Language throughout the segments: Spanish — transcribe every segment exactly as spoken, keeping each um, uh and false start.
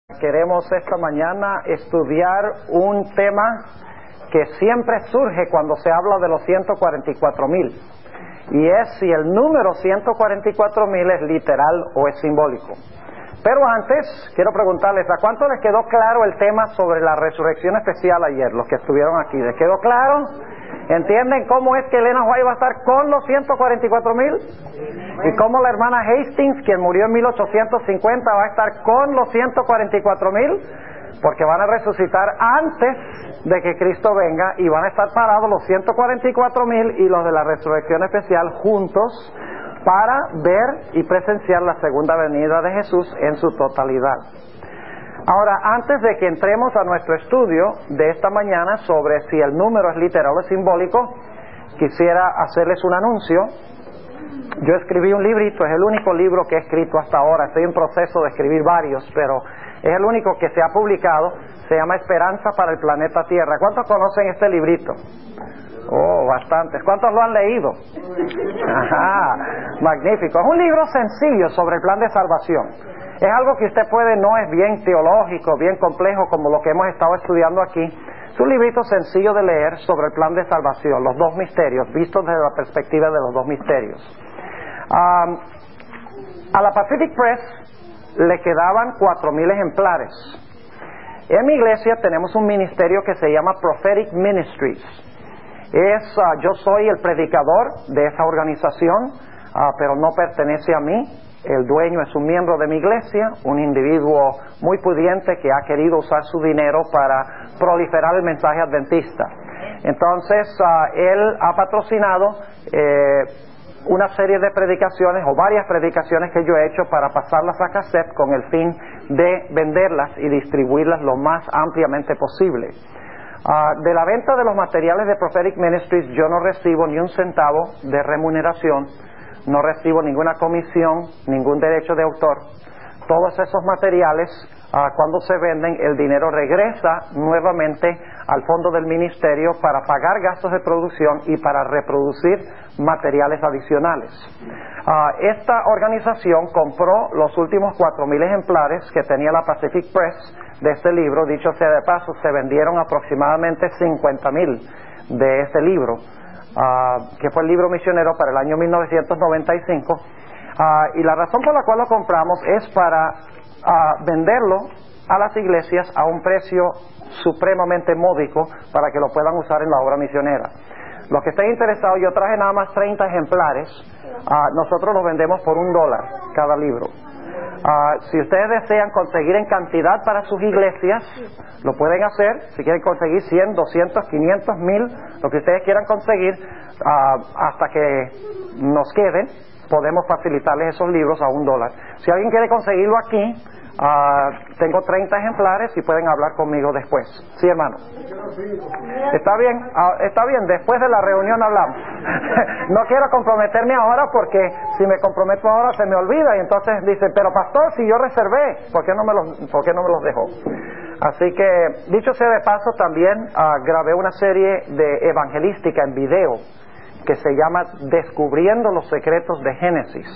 Queremos esta mañana estudiar un tema que siempre surge cuando se habla de los ciento cuarenta y cuatro mil, y es si el número ciento cuarenta y cuatro mil es literal o es simbólico. Pero antes, quiero preguntarles, ¿a cuánto les quedó claro el tema sobre la resurrección especial ayer, los que estuvieron aquí? ¿Les quedó claro? ¿Entienden cómo es que Elena White va a estar con los ciento cuarenta y cuatro mil? ¿Y cómo la hermana Hastings, quien murió en mil ochocientos cincuenta, va a estar con los ciento cuarenta y cuatro mil? Porque van a resucitar antes de que Cristo venga y van a estar parados los ciento cuarenta y cuatro mil y los de la resurrección especial juntos para ver y presenciar la segunda venida de Jesús en su totalidad. Ahora, antes de que entremos a nuestro estudio de esta mañana sobre si el número es literal o simbólico, quisiera hacerles un anuncio. Yo escribí un librito, es el único libro que he escrito hasta ahora. Estoy en proceso de escribir varios, pero es el único que se ha publicado. Se llama Esperanza para el Planeta Tierra. ¿Cuántos conocen este librito? Oh, bastantes. ¿Cuántos lo han leído? Ajá, magnífico. Es un libro sencillo sobre el plan de salvación. Es algo que usted puede, no es bien teológico, bien complejo como lo que hemos estado estudiando aquí. Es un librito sencillo de leer sobre el plan de salvación, los dos misterios, vistos desde la perspectiva de los dos misterios. Um, a la Pacific Press le quedaban cuatro mil ejemplares. En mi iglesia tenemos un ministerio que se llama Prophetic Ministries. Es, uh, yo soy el predicador de esa organización, uh, pero no pertenece a mí. El dueño es un miembro de mi iglesia, un individuo muy pudiente que ha querido usar su dinero para proliferar el mensaje adventista. Entonces, uh, él ha patrocinado eh, una serie de predicaciones o varias predicaciones que yo he hecho para pasarlas a cassette con el fin de venderlas y distribuirlas lo más ampliamente posible. Uh, de la venta de los materiales de Prophetic Ministries yo no recibo ni un centavo de remuneración. No recibo ninguna comisión, ningún derecho de autor. Todos esos materiales, uh, cuando se venden, el dinero regresa nuevamente al fondo del ministerio para pagar gastos de producción y para reproducir materiales adicionales. Uh, esta organización compró los últimos cuatro mil ejemplares que tenía la Pacific Press de este libro. Dicho sea de paso, se vendieron aproximadamente cincuenta mil de ese libro. Uh, que fue el libro misionero para el año mil novecientos noventa y cinco, uh, y la razón por la cual lo compramos es para uh, venderlo a las iglesias a un precio supremamente módico para que lo puedan usar en la obra misionera. Los que estén interesados, yo traje nada más treinta ejemplares, uh, nosotros los vendemos por un dólar cada libro. Uh, si ustedes desean conseguir en cantidad para sus iglesias, lo pueden hacer. Si quieren conseguir cien, doscientos, quinientos, mil, lo que ustedes quieran conseguir, uh, hasta que nos queden, podemos facilitarles esos libros a un dólar. Si alguien quiere conseguirlo aquí, uh, tengo treinta ejemplares y pueden hablar conmigo después. Sí, hermano. Está bien, uh, está bien, después de la reunión hablamos. No quiero comprometerme ahora porque si me comprometo ahora se me olvida y entonces dice, pero pastor, si yo reservé, ¿por qué no me los, por qué no me los dejó? Así que, dicho sea de paso, también uh, grabé una serie de evangelística en video que se llama Descubriendo los Secretos de Génesis.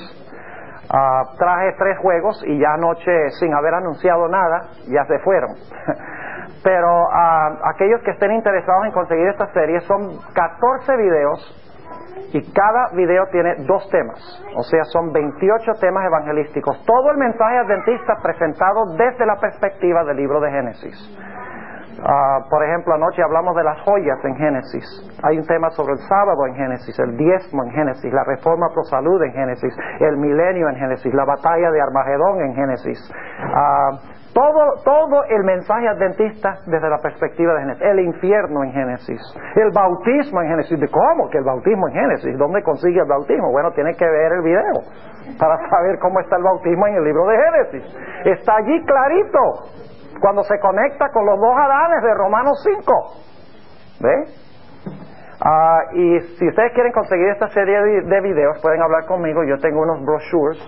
Uh, traje tres juegos y ya anoche, sin haber anunciado nada, ya se fueron. Pero uh, aquellos que estén interesados en conseguir esta serie, son catorce videos y cada video tiene dos temas, o sea, son veintiocho temas evangelísticos. Todo el mensaje adventista presentado desde la perspectiva del libro de Génesis. Uh, por ejemplo, anoche hablamos de las joyas en Génesis. Hay un tema sobre el sábado en Génesis, el diezmo en Génesis, la reforma pro salud en Génesis, el milenio en Génesis, la batalla de Armagedón en Génesis. Uh, todo, todo el mensaje adventista desde la perspectiva de Génesis. El infierno en Génesis, el bautismo en Génesis. ¿Cómo que el bautismo en Génesis? ¿Dónde consigue el bautismo? Bueno, tiene que ver el video para saber cómo está el bautismo en el libro de Génesis. Está allí clarito, cuando se conecta con los dos Adanes de Romanos cinco. ¿Ve? Uh, y si ustedes quieren conseguir esta serie de, de videos, pueden hablar conmigo. Yo tengo unos brochures.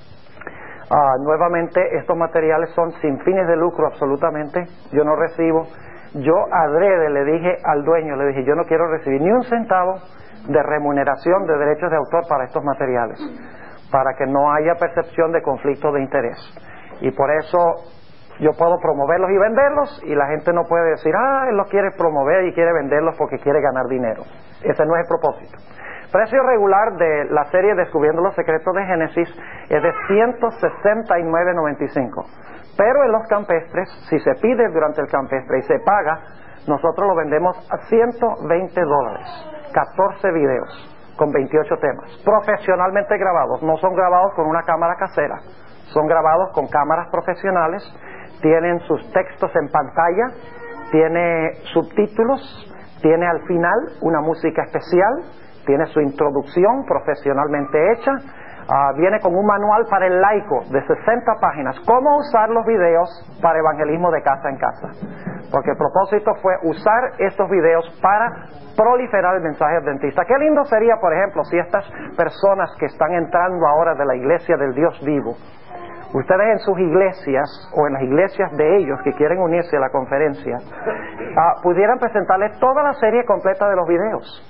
Uh, nuevamente, estos materiales son sin fines de lucro absolutamente. Yo no recibo. Yo adrede le dije al dueño, le dije, yo no quiero recibir ni un centavo de remuneración de derechos de autor para estos materiales, para que no haya percepción de conflicto de interés. Y por eso yo puedo promoverlos y venderlos, y la gente no puede decir, ah, él los quiere promover y quiere venderlos porque quiere ganar dinero. Ese no es el propósito. Precio regular de la serie Descubriendo los Secretos de Génesis es de ciento sesenta y nueve noventa y cinco. Pero en los campestres, si se pide durante el campestre y se paga, nosotros lo vendemos a ciento veinte dólares. catorce videos con veintiocho temas, profesionalmente grabados. No son grabados con una cámara casera, son grabados con cámaras profesionales. Tienen sus textos en pantalla, tiene subtítulos, tiene al final una música especial, tiene su introducción profesionalmente hecha, uh, viene con un manual para el laico de sesenta páginas, cómo usar los videos para evangelismo de casa en casa, porque el propósito fue usar estos videos para proliferar el mensaje adventista. Qué lindo sería, por ejemplo, si estas personas que están entrando ahora de la iglesia del Dios vivo, ustedes en sus iglesias o en las iglesias de ellos que quieren unirse a la conferencia, uh, pudieran presentarles toda la serie completa de los videos.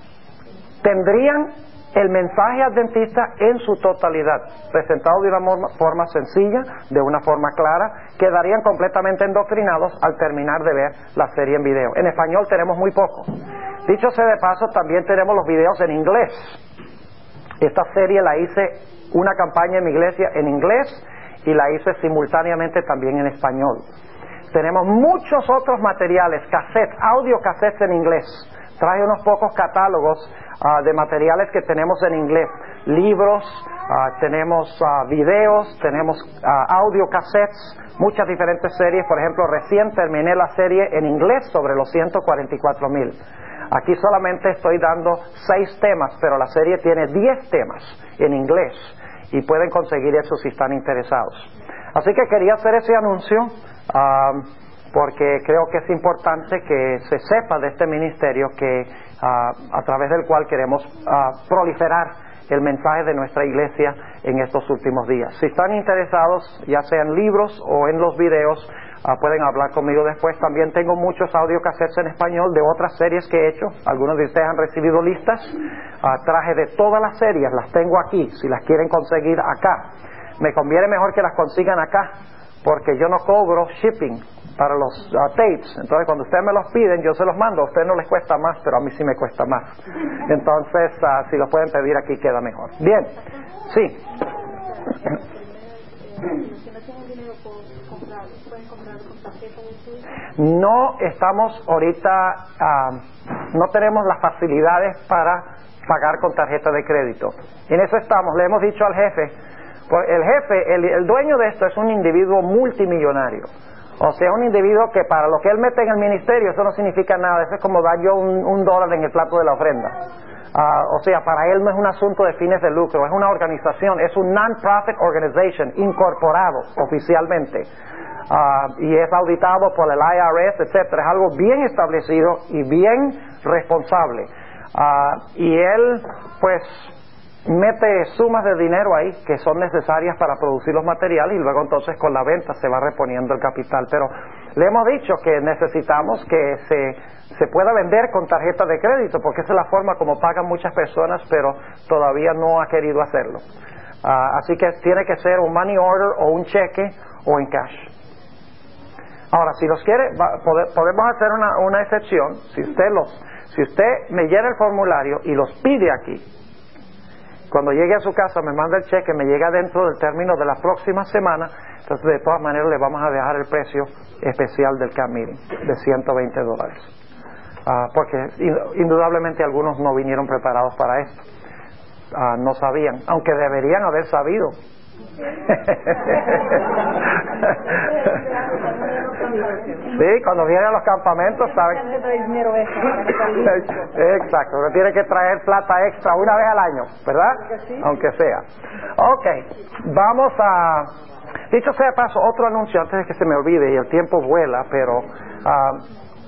Tendrían el mensaje adventista en su totalidad, presentado de una forma sencilla, de una forma clara. Quedarían completamente endoctrinados al terminar de ver la serie en video. En español tenemos muy poco. Dicho sea de paso, también tenemos los videos en inglés. Esta serie la hice, una campaña en mi iglesia en inglés, y la hice simultáneamente también en español. Tenemos muchos otros materiales, cassettes, audio cassettes en inglés. Traje unos pocos catálogos uh, de materiales que tenemos en inglés, libros, uh, tenemos uh, videos, tenemos uh, audio cassettes, muchas diferentes series. Por ejemplo, recién terminé la serie en inglés sobre los ciento cuarenta y cuatro mil. Aquí solamente estoy dando seis temas, pero la serie tiene diez temas en inglés, y pueden conseguir eso si están interesados. Así que quería hacer ese anuncio, uh, porque creo que es importante que se sepa de este ministerio que uh, a través del cual queremos uh, proliferar el mensaje de nuestra iglesia en estos últimos días. Si están interesados, ya sea en libros o en los videos, uh, pueden hablar conmigo después. También tengo muchos audiocassettes en español de otras series que he hecho. Algunos de ustedes han recibido listas. Uh, traje de todas las series, las tengo aquí, si las quieren conseguir acá. Me conviene mejor que las consigan acá, porque yo no cobro shipping para los uh, tapes. Entonces, cuando ustedes me los piden, yo se los mando. A ustedes no les cuesta más, pero a mí sí me cuesta más. Entonces, uh, si los pueden pedir aquí, queda mejor. Bien, sí. No estamos ahorita, uh, no tenemos las facilidades para pagar con tarjeta de crédito. En eso estamos. Le hemos dicho al jefe, pues el jefe, el, el dueño de esto es un individuo multimillonario. O sea, un individuo que para lo que él mete en el ministerio, eso no significa nada. Eso es como dar yo un, un dólar en el plato de la ofrenda. Uh, o sea, para él no es un asunto de fines de lucro, es una organización, es un non-profit organization incorporado oficialmente. Uh, y es auditado por el I R S, etcétera. Es algo bien establecido y bien responsable. Uh, y él, pues, mete sumas de dinero ahí que son necesarias para producir los materiales, y luego entonces con la venta se va reponiendo el capital. Pero le hemos dicho que necesitamos que se, se pueda vender con tarjeta de crédito, porque esa es la forma como pagan muchas personas, pero todavía no ha querido hacerlo. Uh, así que tiene que ser un money order o un cheque o en cash. Ahora, si los quiere, va, pode, podemos hacer una, una excepción. Si usted los, si usted me llena el formulario y los pide aquí, cuando llegue a su casa me manda el cheque, me llega dentro del término de la próxima semana, entonces de todas maneras le vamos a dejar el precio especial del camp meeting de ciento veinte dólares. Uh, porque indudablemente algunos no vinieron preparados para esto. Uh, no sabían, aunque deberían haber sabido. Sí, cuando vienen a los campamentos saben. Exacto, uno tiene que traer plata extra una vez al año, ¿verdad? Aunque sea. Ok, vamos a. Dicho sea de paso, otro anuncio antes de que se me olvide, y el tiempo vuela, pero uh,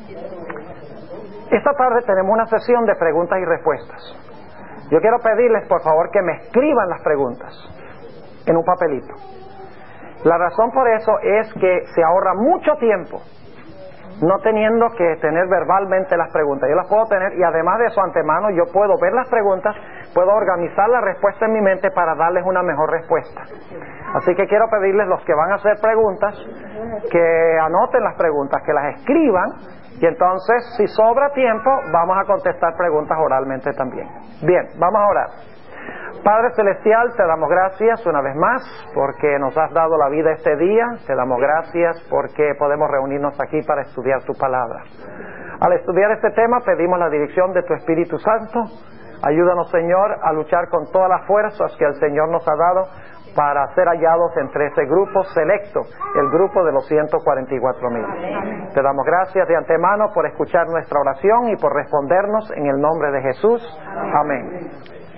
esta tarde tenemos una sesión de preguntas y respuestas. Yo quiero pedirles por favor que me escriban las preguntas en un papelito. La razón por eso es que se ahorra mucho tiempo no teniendo que tener verbalmente las preguntas. Yo las puedo tener, y además de eso, antemano, yo puedo ver las preguntas, puedo organizar la respuesta en mi mente para darles una mejor respuesta. Así que quiero pedirles, los que van a hacer preguntas, que anoten las preguntas, que las escriban, y entonces, si sobra tiempo, vamos a contestar preguntas oralmente también. Bien, vamos a orar. Padre Celestial, te damos gracias una vez más porque nos has dado la vida este día. Te damos gracias porque podemos reunirnos aquí para estudiar tu palabra. Al estudiar este tema pedimos la dirección de tu Espíritu Santo. Ayúdanos, Señor, a luchar con todas las fuerzas que el Señor nos ha dado para ser hallados entre ese grupo selecto, el grupo de los ciento cuarenta y cuatro mil. Te damos gracias de antemano por escuchar nuestra oración y por respondernos en el nombre de Jesús. Amén.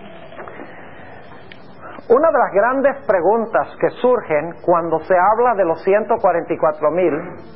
Una de las grandes preguntas que surgen cuando se habla de los ciento cuarenta y cuatro mil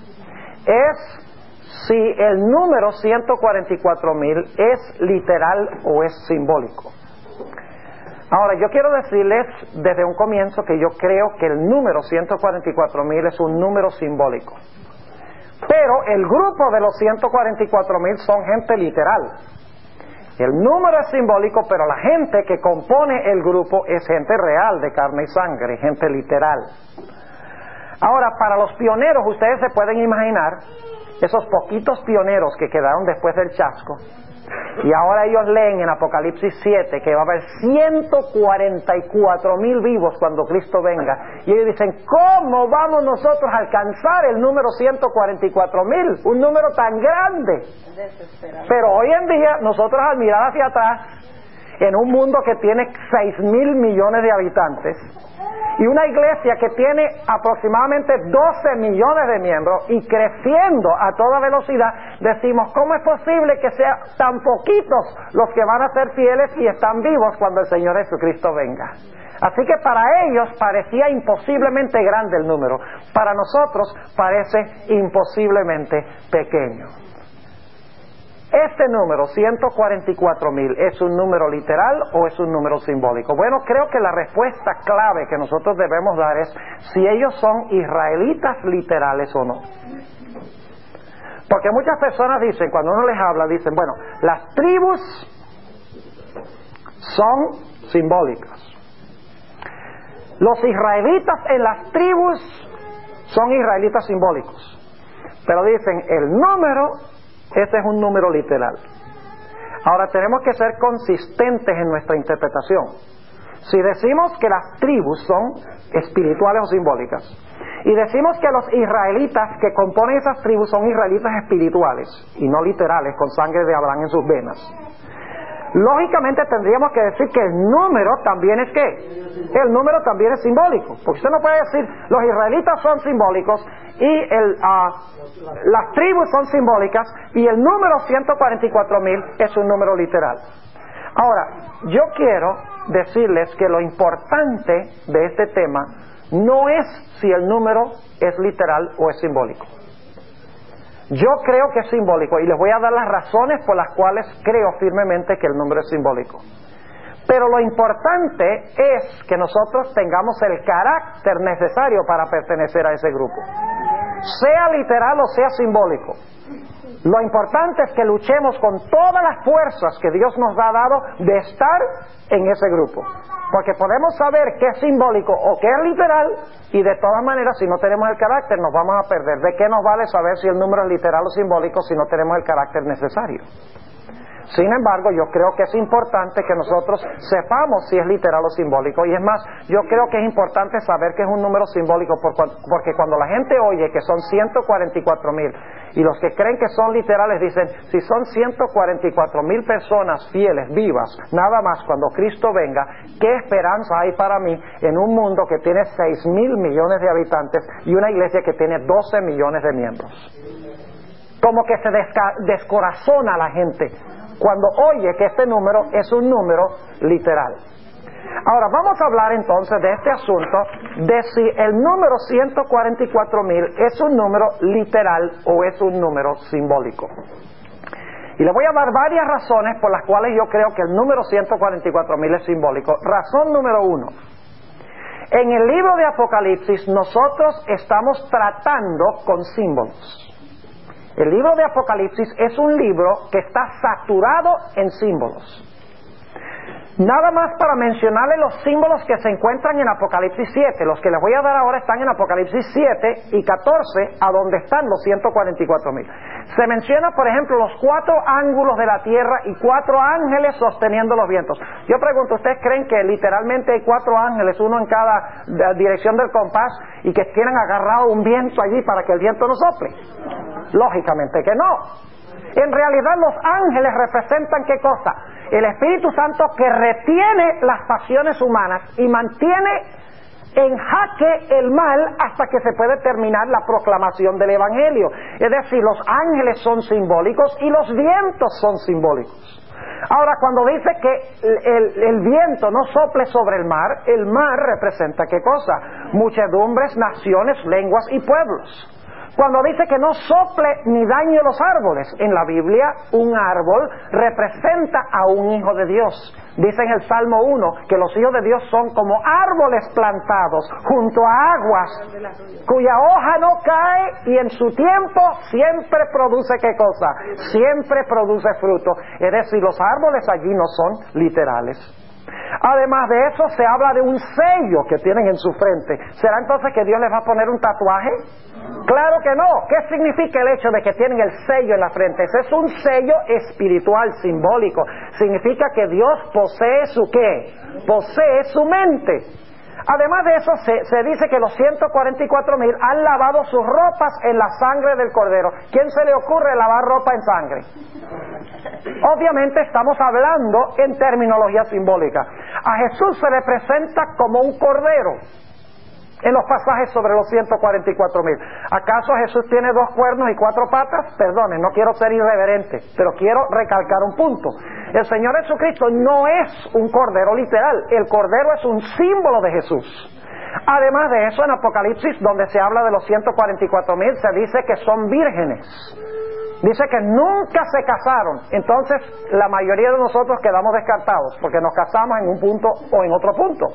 es si el número ciento cuarenta y cuatro mil es literal o es simbólico. Ahora, yo quiero decirles desde un comienzo que yo creo que el número ciento cuarenta y cuatro mil es un número simbólico. Pero el grupo de los ciento cuarenta y cuatro mil son gente literal. El número es simbólico, pero la gente que compone el grupo es gente real, de carne y sangre, gente literal. Ahora, para los pioneros, ustedes se pueden imaginar esos poquitos pioneros que quedaron después del chasco, y ahora ellos leen en Apocalipsis siete que va a haber ciento cuarenta y cuatro mil vivos cuando Cristo venga, y ellos dicen, ¿cómo vamos nosotros a alcanzar el número ciento cuarenta y cuatro mil? Un número tan grande. Pero hoy en día, nosotros al mirar hacia atrás, en un mundo que tiene seis mil millones de habitantes, y una iglesia que tiene aproximadamente doce millones de miembros y creciendo a toda velocidad, decimos, ¿cómo es posible que sean tan poquitos los que van a ser fieles y están vivos cuando el Señor Jesucristo venga? Así que para ellos parecía imposiblemente grande el número, para nosotros parece imposiblemente pequeño. ¿Este número, ciento cuarenta y cuatro mil, es un número literal o es un número simbólico? Bueno, creo que la respuesta clave que nosotros debemos dar es si ellos son israelitas literales o no. Porque muchas personas dicen, cuando uno les habla, dicen, bueno, las tribus son simbólicas. Los israelitas en las tribus son israelitas simbólicos. Pero dicen, el número, ese es un número literal. Ahora tenemos que ser consistentes en nuestra interpretación. Si decimos que las tribus son espirituales o simbólicas, y decimos que los israelitas que componen esas tribus son israelitas espirituales y no literales con sangre de Abraham en sus venas, lógicamente tendríamos que decir que el número también es ¿qué? El número también es simbólico, porque usted no puede decir los israelitas son simbólicos y el, uh, las tribus son simbólicas y el número ciento cuarenta y cuatro mil es un número literal. Ahora, yo quiero decirles que lo importante de este tema no es si el número es literal o es simbólico. Yo creo que es simbólico y les voy a dar las razones por las cuales creo firmemente que el número es simbólico. Pero lo importante es que nosotros tengamos el carácter necesario para pertenecer a ese grupo, sea literal o sea simbólico. Lo importante es que luchemos con todas las fuerzas que Dios nos ha dado de estar en ese grupo, porque podemos saber qué es simbólico o qué es literal, y de todas maneras, si no tenemos el carácter, nos vamos a perder. ¿De qué nos vale saber si el número es literal o simbólico si no tenemos el carácter necesario? Sin embargo, yo creo que es importante que nosotros sepamos si es literal o simbólico, y es más, yo creo que es importante saber que es un número simbólico, porque cuando la gente oye que son ciento cuarenta y cuatro mil, y los que creen que son literales dicen, si son ciento cuarenta y cuatro mil personas fieles, vivas, nada más cuando Cristo venga, ¿qué esperanza hay para mí en un mundo que tiene seis mil millones de habitantes y una iglesia que tiene doce millones de miembros? Como que se desca- descorazona a la gente cuando oye que este número es un número literal. Ahora vamos a hablar entonces de este asunto de si el número ciento cuarenta y cuatro mil es un número literal o es un número simbólico. Y le voy a dar varias razones por las cuales yo creo que el número ciento cuarenta y cuatro mil es simbólico. Razón número uno: en el libro de Apocalipsis nosotros estamos tratando con símbolos. El libro de Apocalipsis es un libro que está saturado en símbolos. Nada más para mencionarles los símbolos que se encuentran en Apocalipsis siete. Los que les voy a dar ahora están en Apocalipsis siete y catorce, a donde están los ciento cuarenta y cuatro mil. Se menciona, por ejemplo, los cuatro ángulos de la tierra y cuatro ángeles sosteniendo los vientos. Yo pregunto, ¿ustedes creen que literalmente hay cuatro ángeles, uno en cada dirección del compás, y que tienen agarrado un viento allí para que el viento no sople? Lógicamente que no. En realidad los ángeles representan ¿qué cosa? El Espíritu Santo que retiene las pasiones humanas y mantiene en jaque el mal hasta que se puede terminar la proclamación del Evangelio. Es decir, los ángeles son simbólicos y los vientos son simbólicos. Ahora, cuando dice que el, el, el viento no sople sobre el mar, el mar representa ¿qué cosa? Muchedumbres, naciones, lenguas y pueblos. Cuando dice que no sople ni dañe los árboles, en la Biblia un árbol representa a un hijo de Dios. Dice en el Salmo uno que los hijos de Dios son como árboles plantados junto a aguas, cuya hoja no cae y en su tiempo siempre produce ¿qué cosa? Siempre produce fruto. Es decir, los árboles allí no son literales. Además de eso, se habla de un sello que tienen en su frente. ¿Será entonces que Dios les va a poner un tatuaje? Claro que no. ¿Qué significa el hecho de que tienen el sello en la frente? Ese es un sello espiritual, simbólico. Significa que Dios posee su ¿qué? Posee su mente. Además de eso, se, se dice que los ciento cuarenta y cuatro mil han lavado sus ropas en la sangre del Cordero. ¿Quién se le ocurre lavar ropa en sangre? Obviamente estamos hablando en terminología simbólica. A Jesús se le presenta como un cordero en los pasajes sobre los ciento cuarenta y cuatro mil. ¿Acaso Jesús tiene dos cuernos y cuatro patas? Perdonen, no quiero ser irreverente, pero quiero recalcar un punto. El Señor Jesucristo no es un cordero literal. El cordero es un símbolo de Jesús. Además de eso, en Apocalipsis, donde se habla de los ciento cuarenta y cuatro mil, se dice que son vírgenes. Dice que nunca se casaron. Entonces la mayoría de nosotros quedamos descartados porque nos casamos en un punto o en otro punto.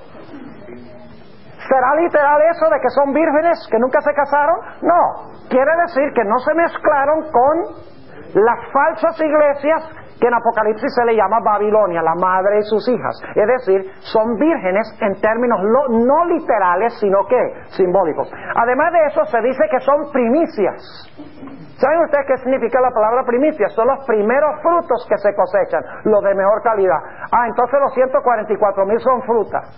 ¿Será literal eso de que son vírgenes, que nunca se casaron? No. Quiere decir que no se mezclaron con las falsas iglesias que en Apocalipsis se le llama Babilonia, la madre y sus hijas. Es decir, son vírgenes en términos lo, no literales, sino que simbólicos. Además de eso, se dice que son primicias. ¿Saben ustedes qué significa la palabra primicia? Son los primeros frutos que se cosechan, los de mejor calidad. Ah, entonces los ciento cuarenta y cuatro mil son frutas.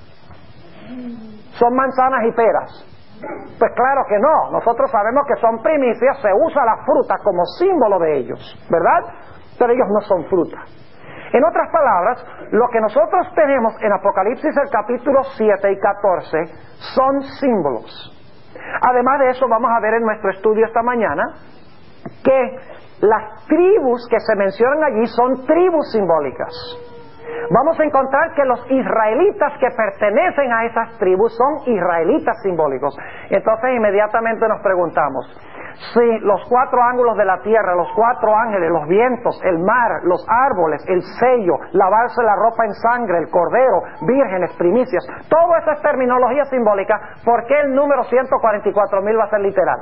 Son manzanas y peras. Pues claro que no. Nosotros sabemos que son primicias, se usa la fruta como símbolo de ellos, ¿verdad? Pero ellos no son fruta. En otras palabras, lo que nosotros tenemos en Apocalipsis el capítulo siete y catorce son símbolos. Además de eso, vamos a ver en nuestro estudio esta mañana que las tribus que se mencionan allí son tribus simbólicas. Vamos a encontrar que los israelitas que pertenecen a esas tribus son israelitas simbólicos. Entonces inmediatamente nos preguntamos, si los cuatro ángulos de la tierra, los cuatro ángeles, los vientos, el mar, los árboles, el sello, lavarse la ropa en sangre, el cordero, vírgenes, primicias, todo eso es terminología simbólica, ¿por qué el número ciento cuarenta y cuatro mil va a ser literal?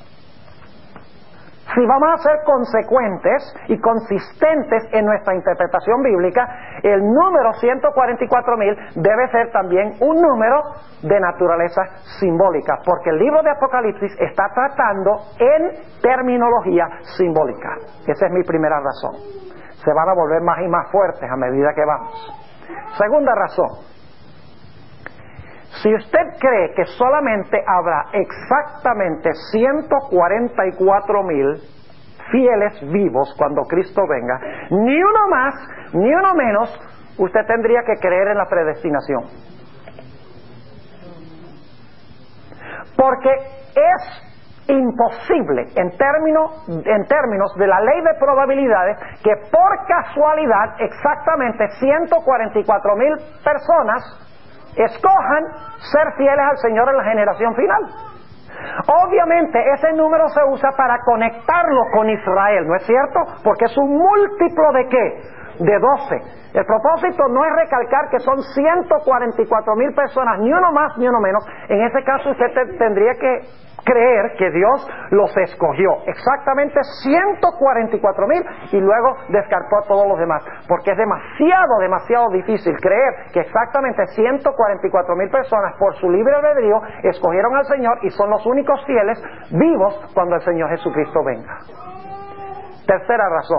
Si vamos a ser consecuentes y consistentes en nuestra interpretación bíblica, el número ciento cuarenta y cuatro mil debe ser también un número de naturaleza simbólica, porque el libro de Apocalipsis está tratando en terminología simbólica. Esa es mi primera razón. Se van a volver más y más fuertes a medida que vamos. Segunda razón. Si usted cree que solamente habrá exactamente ciento cuarenta y cuatro mil fieles vivos cuando Cristo venga, ni uno más, ni uno menos, usted tendría que creer en la predestinación. Porque es imposible, en términos, en términos de la ley de probabilidades, que por casualidad exactamente ciento cuarenta y cuatro mil personas escojan ser fieles al Señor en la generación final. Obviamente ese número se usa para conectarlo con Israel, ¿no es cierto? Porque es un múltiplo de ¿qué? de doce. El propósito no es recalcar que son ciento cuarenta y cuatro mil personas, ni uno más ni uno menos. En ese caso usted te, tendría que creer que Dios los escogió, exactamente ciento cuarenta y cuatro mil, y luego descartó a todos los demás, porque es demasiado, demasiado difícil creer que exactamente ciento cuarenta y cuatro mil personas por su libre albedrío escogieron al Señor y son los únicos fieles vivos cuando el Señor Jesucristo venga. Tercera razón,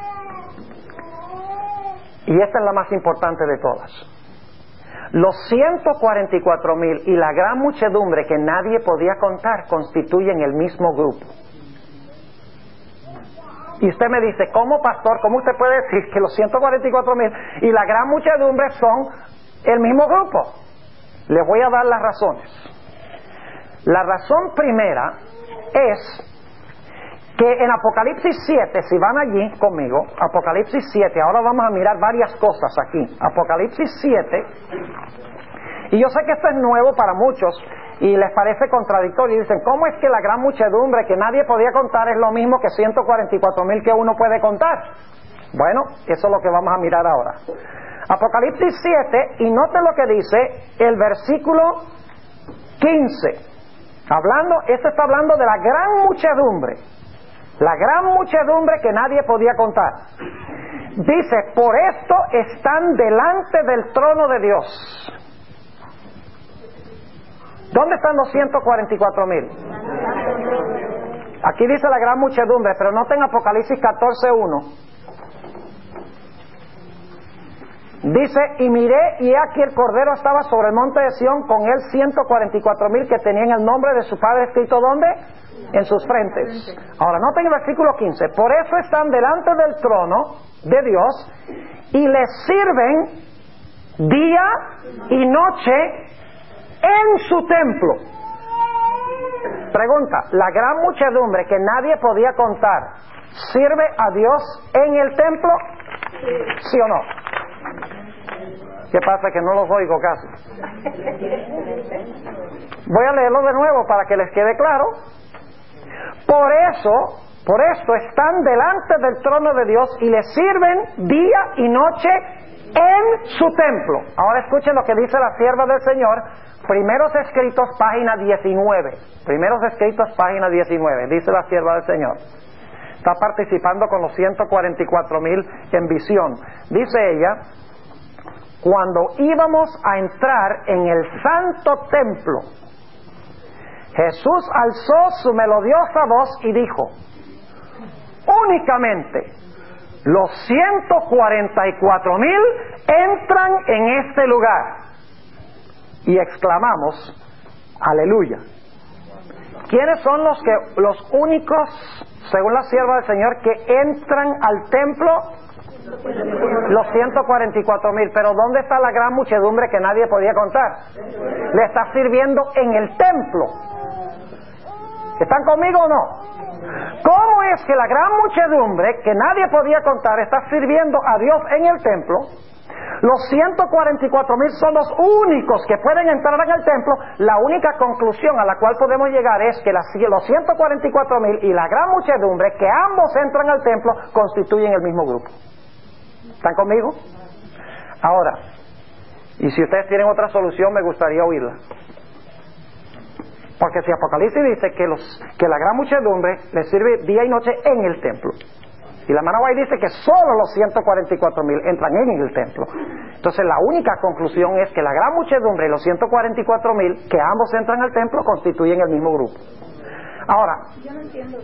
y esta es la más importante de todas: los ciento cuarenta y cuatro mil y la gran muchedumbre que nadie podía contar constituyen el mismo grupo. Y usted me dice, ¿cómo, pastor? ¿Cómo usted puede decir que los ciento cuarenta y cuatro mil y la gran muchedumbre son el mismo grupo? Les voy a dar las razones. La razón primera es que en Apocalipsis siete, si van allí conmigo, Apocalipsis siete, ahora vamos a mirar varias cosas aquí. Apocalipsis siete, y yo sé que esto es nuevo para muchos y les parece contradictorio, y dicen, ¿cómo es que la gran muchedumbre que nadie podía contar es lo mismo que ciento cuarenta y cuatro mil que uno puede contar? Bueno, eso es lo que vamos a mirar ahora. Apocalipsis siete, y noten lo que dice el versículo quince. Hablando, esto está hablando de la gran muchedumbre. La gran muchedumbre que nadie podía contar. Dice, por esto están delante del trono de Dios. ¿Dónde están los ciento cuarenta y cuatro mil? Aquí dice la gran muchedumbre, pero noten Apocalipsis catorce uno. Dice, y miré, y aquí el Cordero estaba sobre el monte de Sión, con él ciento cuarenta y cuatro mil que tenían el nombre de su Padre escrito ¿dónde? En sus frentes. Ahora noten el versículo quince. Por eso están delante del trono de Dios y les sirven día y noche en su templo. Pregunta, ¿la gran muchedumbre que nadie podía contar sirve a Dios en el templo? ¿Sí o no? ¿Qué pasa? Que no los oigo casi. Voy a leerlo de nuevo para que les quede claro. Por eso, por esto están delante del trono de Dios y le sirven día y noche en su templo. Ahora escuchen lo que dice la sierva del Señor, Primeros Escritos, página diecinueve. Primeros Escritos, página diecinueve. Dice la sierva del Señor. Está participando con los ciento cuarenta y cuatro mil en visión. Dice ella, cuando íbamos a entrar en el santo templo, Jesús alzó su melodiosa voz y dijo, únicamente los ciento cuarenta y cuatro mil entran en este lugar. Y exclamamos, aleluya. ¿Quiénes son los que los únicos, según la sierva del Señor, que entran al templo? Los ciento cuarenta y cuatro mil. Pero ¿dónde está la gran muchedumbre que nadie podía contar? Le está sirviendo en el templo. ¿Están conmigo o no? ¿Cómo es que la gran muchedumbre que nadie podía contar está sirviendo a Dios en el templo? Los ciento cuarenta y cuatro mil son los únicos que pueden entrar en el templo. La única conclusión a la cual podemos llegar es que las, los ciento cuarenta y cuatro mil y la gran muchedumbre, que ambos entran al templo, constituyen el mismo grupo. ¿Están conmigo? Ahora, y si ustedes tienen otra solución, me gustaría oírla. Porque si Apocalipsis dice que, los, que la gran muchedumbre le sirve día y noche en el templo, y la hermana White dice que solo los ciento cuarenta y cuatro mil entran en el templo, entonces la única conclusión es que la gran muchedumbre y los ciento cuarenta y cuatro mil, que ambos entran al templo, constituyen el mismo grupo. Ahora, yo no entiendo.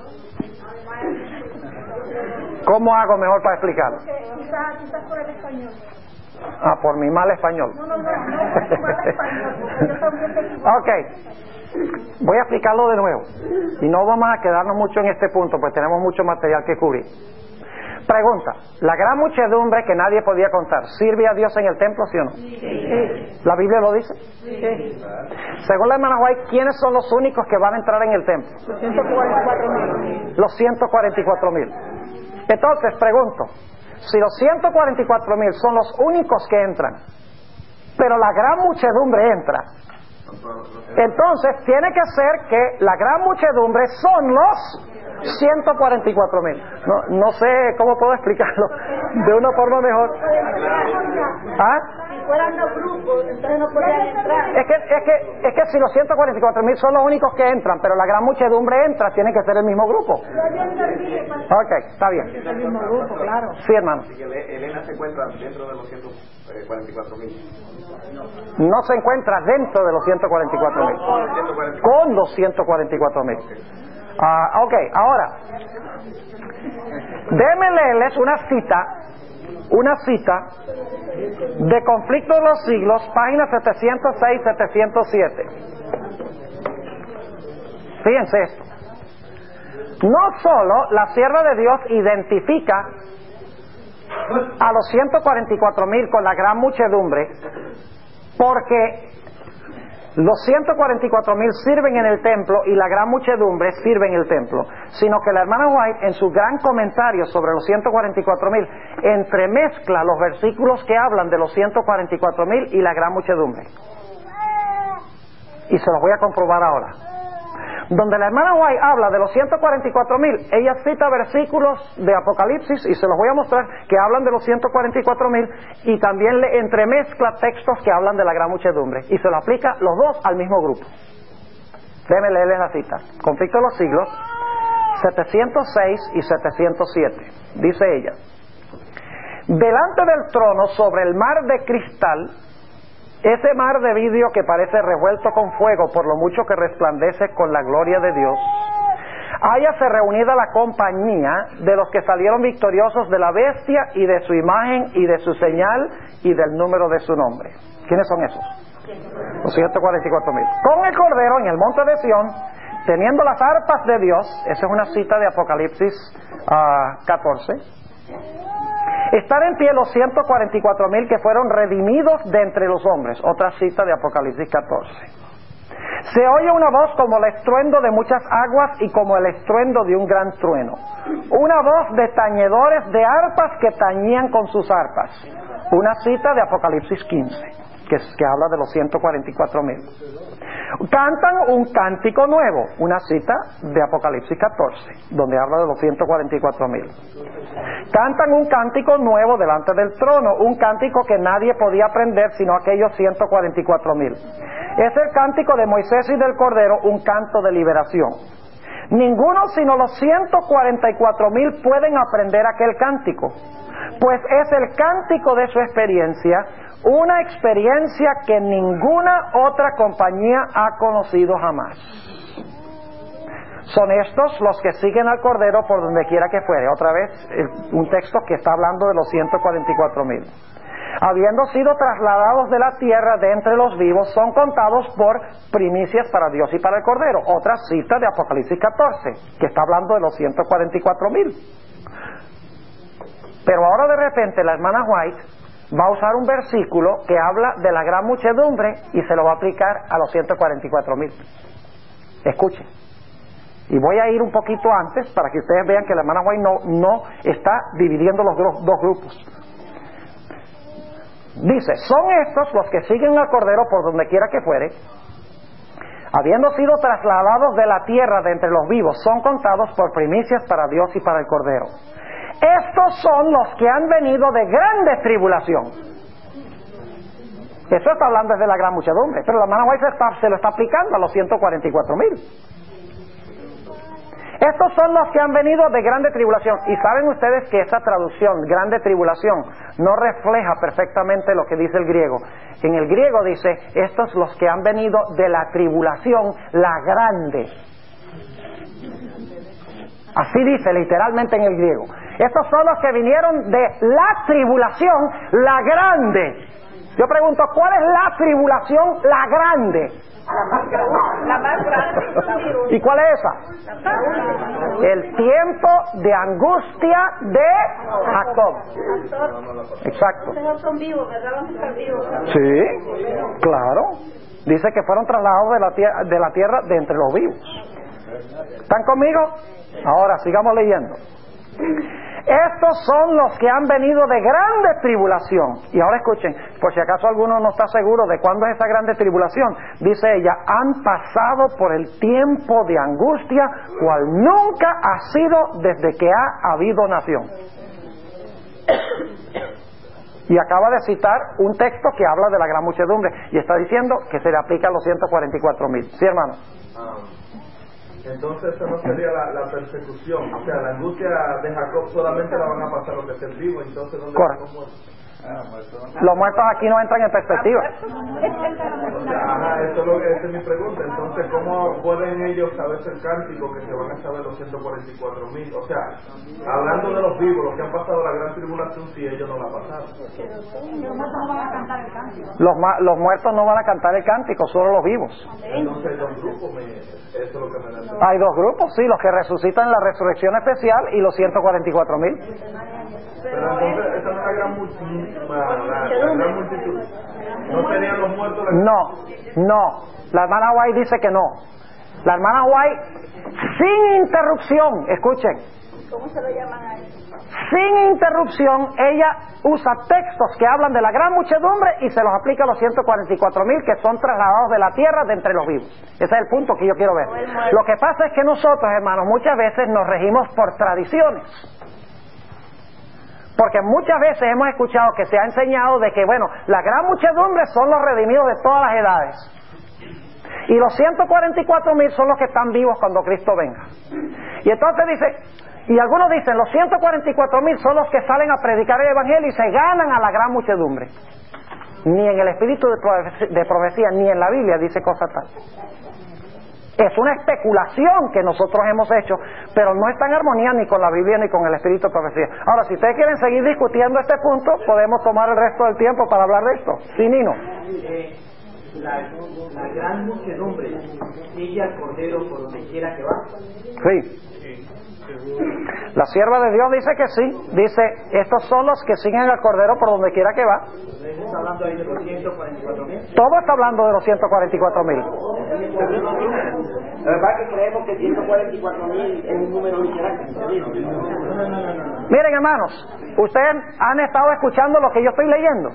¿Cómo hago mejor para explicarlo? Quizás, quizás por el español. Ah, por mi mal español. No, no, no, no, por tu mal español, porque yo también te equivoco. Ok, voy a explicarlo de nuevo. Y no vamos a quedarnos mucho en este punto, pues tenemos mucho material que cubrir. Pregunta, ¿la gran muchedumbre que nadie podía contar sirve a Dios en el templo, sí o no? Sí. ¿La Biblia lo dice? Sí. Según la hermana White, ¿quiénes son los únicos que van a entrar en el templo? Los ciento cuarenta y cuatro mil. Los ciento cuarenta y cuatro mil. Entonces, pregunto, si los ciento cuarenta y cuatro mil son los únicos que entran, pero la gran muchedumbre entra, entonces tiene que ser que la gran muchedumbre son los ciento cuarenta y cuatro mil. No, no sé cómo puedo explicarlo. de una forma mejor. ¿Ah? Si fueran los grupos, entonces no podrían entrar. Es que, es que, es que si los ciento cuarenta y cuatro mil son los únicos que entran, pero la gran muchedumbre entra, tiene que ser el mismo grupo. Ok, está bien. Es el mismo grupo, claro. Sí, hermano. Así que Elena se encuentra dentro de los ciento cuarenta y cuatro mil. No se encuentra dentro de los ciento cuarenta y cuatro mil. Con los ciento cuarenta y cuatro mil. Ah, ok, ahora, déjenme leerles una cita, una cita de Conflicto de los Siglos, páginas setecientos seis, setecientos siete. Fíjense esto. No solo la sierva de Dios identifica a los ciento cuarenta y cuatro mil con la gran muchedumbre, porque los ciento cuarenta y cuatro mil sirven en el templo y la gran muchedumbre sirve en el templo, sino que la hermana White en su gran comentario sobre los ciento cuarenta y cuatro mil entremezcla los versículos que hablan de los ciento cuarenta y cuatro mil y la gran muchedumbre. Y se los voy a comprobar ahora. Donde la hermana White habla de los ciento cuarenta y cuatro mil, ella cita versículos de Apocalipsis, y se los voy a mostrar, que hablan de los ciento cuarenta y cuatro mil, y también le entremezcla textos que hablan de la gran muchedumbre, y se lo aplica los dos al mismo grupo. Déjenme leerles la cita. Conflicto de los Siglos, setecientos seis y setecientos siete. Dice ella: delante del trono, sobre el mar de cristal, ese mar de vidrio que parece revuelto con fuego por lo mucho que resplandece con la gloria de Dios, hállase reunida la compañía de los que salieron victoriosos de la bestia y de su imagen y de su señal y del número de su nombre. ¿Quiénes son esos? Los ciento cuarenta y cuatro mil. Con el Cordero en el monte de Sión, teniendo las arpas de Dios. Esa es una cita de Apocalipsis uh, catorce. Están en pie los ciento cuarenta y cuatro mil que fueron redimidos de entre los hombres. Otra cita de Apocalipsis catorce. Se oye una voz como el estruendo de muchas aguas y como el estruendo de un gran trueno. Una voz de tañedores de arpas que tañían con sus arpas. Una cita de Apocalipsis quince, que, es, que habla de los ciento cuarenta y cuatro mil. Cantan un cántico nuevo, una cita de Apocalipsis catorce, donde habla de los ciento cuarenta y cuatro mil. Cantan un cántico nuevo delante del trono, un cántico que nadie podía aprender sino aquellos ciento cuarenta y cuatro mil. Es el cántico de Moisés y del Cordero, un canto de liberación. Ninguno sino los ciento cuarenta y cuatro mil pueden aprender aquel cántico, pues es el cántico de su experiencia, una experiencia que ninguna otra compañía ha conocido jamás. Son estos los que siguen al Cordero por donde quiera que fuere. Otra vez, un texto que está hablando de los ciento cuarenta y cuatro mil. Habiendo sido trasladados de la tierra de entre los vivos, son contados por primicias para Dios y para el Cordero. Otra cita de Apocalipsis catorce, que está hablando de los ciento cuarenta y cuatro mil. Pero ahora de repente la hermana White va a usar un versículo que habla de la gran muchedumbre y se lo va a aplicar a los ciento cuarenta y cuatro mil. Escuchen. Y voy a ir un poquito antes para que ustedes vean que la hermana White no, no está dividiendo los gru- dos grupos. Dice: son estos los que siguen al Cordero por donde quiera que fuere, habiendo sido trasladados de la tierra de entre los vivos, son contados por primicias para Dios y para el Cordero. Estos son los que han venido de grande tribulación. Eso está hablando desde la gran muchedumbre, pero la hermana White se, está, se lo está aplicando a los ciento cuarenta y cuatro mil. Estos son los que han venido de grande tribulación. Y saben ustedes que esa traducción, grande tribulación, no refleja perfectamente lo que dice el griego. En el griego dice: estos los que han venido de la tribulación, la grande. Así dice literalmente en el griego. Estos son los que vinieron de la tribulación, la grande. Yo pregunto, ¿cuál es la tribulación, la grande? La más grande. La más grande. ¿Y cuál es esa? El tiempo de angustia de Jacob. Exacto. Ustedes son vivos, ¿verdad? Vamos a estar vivos. Sí, claro. Dice que fueron trasladados de la, tierra, de la tierra de entre los vivos. ¿Están conmigo? Ahora sigamos leyendo. Estos son los que han venido de grande tribulación. Y ahora escuchen, por si acaso alguno no está seguro de cuándo es esa grande tribulación. Dice ella: han pasado por el tiempo de angustia, cual nunca ha sido desde que ha habido nación. Y acaba de citar un texto que habla de la gran muchedumbre y está diciendo que se le aplica a los ciento cuarenta y cuatro mil. ¿Sí, hermano? Ah, entonces eso no sería la, la persecución, o sea, la angustia de Jacob solamente la van a pasar los que estén vivos, entonces ¿dónde están los muertos? Los muertos aquí no entran en perspectiva. O sea, ajá, eso es lo que, esa es mi pregunta. Entonces, ¿cómo pueden ellos saberse el cántico que se van a saber los ciento cuarenta y cuatro mil? O sea, hablando de los vivos, los que han pasado la gran tribulación, si ellos no la pasaron. Los muertos no van a cantar el cántico. Los, ma- los muertos no van a cantar el cántico, solo los vivos. Entonces, hay dos grupos, me, eso es lo que me da. Hay dos grupos, sí, los que resucitan en la resurrección especial y los ciento cuarenta y cuatro mil. Pero entonces, esa no es la gran, multi, la, la, la gran multitud. ¿No serían los muertos? La... No, no. La hermana White dice que no. La hermana White, sin interrupción, escuchen. ¿Cómo se lo llaman a él? Sin interrupción, ella usa textos que hablan de la gran muchedumbre y se los aplica a los ciento cuarenta y cuatro mil que son trasladados de la tierra de entre los vivos. Ese es el punto que yo quiero ver. Lo que pasa es que nosotros, hermanos, muchas veces nos regimos por tradiciones. Porque muchas veces hemos escuchado que se ha enseñado de que, bueno, la gran muchedumbre son los redimidos de todas las edades. Y los ciento cuarenta y cuatro mil son los que están vivos cuando Cristo venga. Y entonces dice, y algunos dicen, los ciento cuarenta y cuatro mil son los que salen a predicar el Evangelio y se ganan a la gran muchedumbre. Ni en el espíritu de profecía, de profecía ni en la Biblia dice cosa tal. Es una especulación que nosotros hemos hecho, pero no está en armonía ni con la Biblia ni con el espíritu de profecía. Ahora, si ustedes quieren seguir discutiendo este punto, podemos tomar el resto del tiempo para hablar de esto. Sí, Nino. Eh, la, la gran muchedumbre sigue al Cordero por donde quiera que va. Sí. La sierva de Dios dice que sí. Dice, estos son los que siguen al Cordero por donde quiera que va. ¿Está hablando ahí de los ciento cuarenta y cuatro mil? Todo está hablando de los ciento cuarenta y cuatro mil. La verdad que creemos que ciento cuarenta y cuatro mil es un número literal. Miren, hermanos, ustedes han estado escuchando lo que yo estoy leyendo.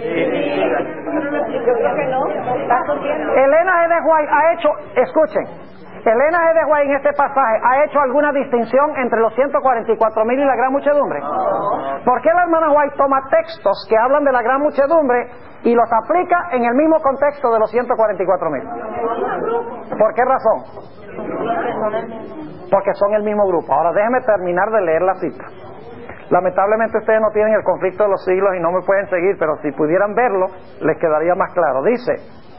Yo creo que no. Está corriendo. Elena G. de White ha hecho, escuchen, Elena G. de White en este pasaje ha hecho alguna distinción entre los ciento cuarenta y cuatro mil y la gran muchedumbre. ¿Por qué la hermana White toma textos que hablan de la gran muchedumbre y los aplica en el mismo contexto de los ciento cuarenta y cuatro mil? ¿Por qué razón? Porque son el mismo grupo. Ahora déjenme terminar de leer la cita. Lamentablemente ustedes no tienen el conflicto de los siglos y no me pueden seguir, pero si pudieran verlo les quedaría más claro. Dice,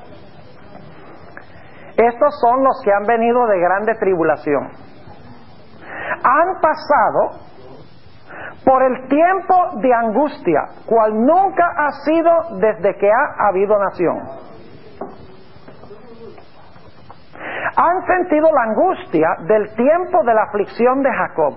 estos son los que han venido de grande tribulación. Han pasado por el tiempo de angustia, cual nunca ha sido desde que ha habido nación. Han sentido la angustia del tiempo de la aflicción de Jacob.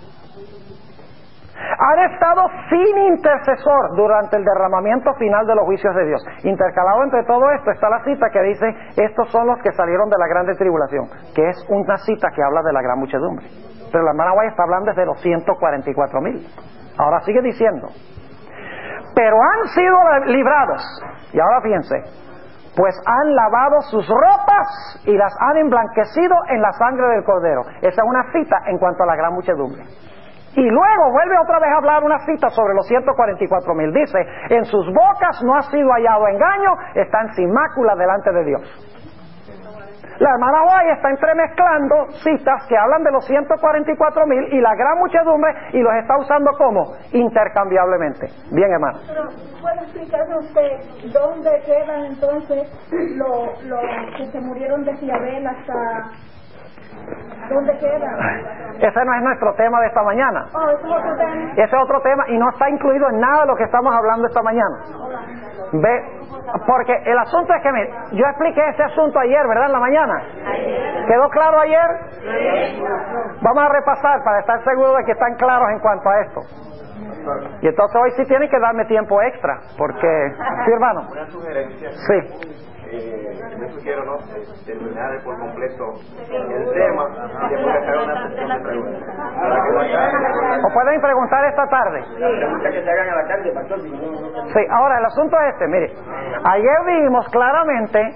Han estado sin intercesor durante el derramamiento final de los juicios de Dios. Intercalado entre todo esto está la cita que dice, estos son los que salieron de la grande tribulación, que es una cita que habla de la gran muchedumbre. Pero la hermana White está hablando desde los ciento cuarenta y cuatro mil. Ahora sigue diciendo, pero han sido librados, y ahora fíjense, pues han lavado sus ropas y las han emblanquecido en la sangre del Cordero. Esa es una cita en cuanto a la gran muchedumbre. Y luego vuelve otra vez a hablar una cita sobre los ciento cuarenta y cuatro mil. Dice, en sus bocas no ha sido hallado engaño, están sin mácula delante de Dios. La hermana White está entremezclando citas que hablan de los ciento cuarenta y cuatro mil y la gran muchedumbre y los está usando como intercambiablemente. Bien, hermano. Pero, ¿puede explicarme usted dónde quedan entonces los lo que se murieron de Fiabel hasta... ¿Dónde quedan? Ese no es nuestro tema de esta mañana. Oh, ¿es otro tema? Ese es otro tema y no está incluido en nada de lo que estamos hablando esta mañana. Ve, porque el asunto es que, mire, yo expliqué ese asunto ayer, ¿verdad? En la mañana. ¿Quedó claro ayer? Vamos a repasar para estar seguros de que están claros en cuanto a esto. Y entonces hoy sí tienen que darme tiempo extra, porque... ¿Sí, hermano? Una sugerencia. Sí. Eh, yo sugiero, ¿no?, terminar por completo el tema y después hacer una sesión de preguntas. Para que la ¿O pueden preguntar esta tarde? preguntas que se hagan a la calle, pastor. Sí, ahora el asunto es este, mire, ayer vimos claramente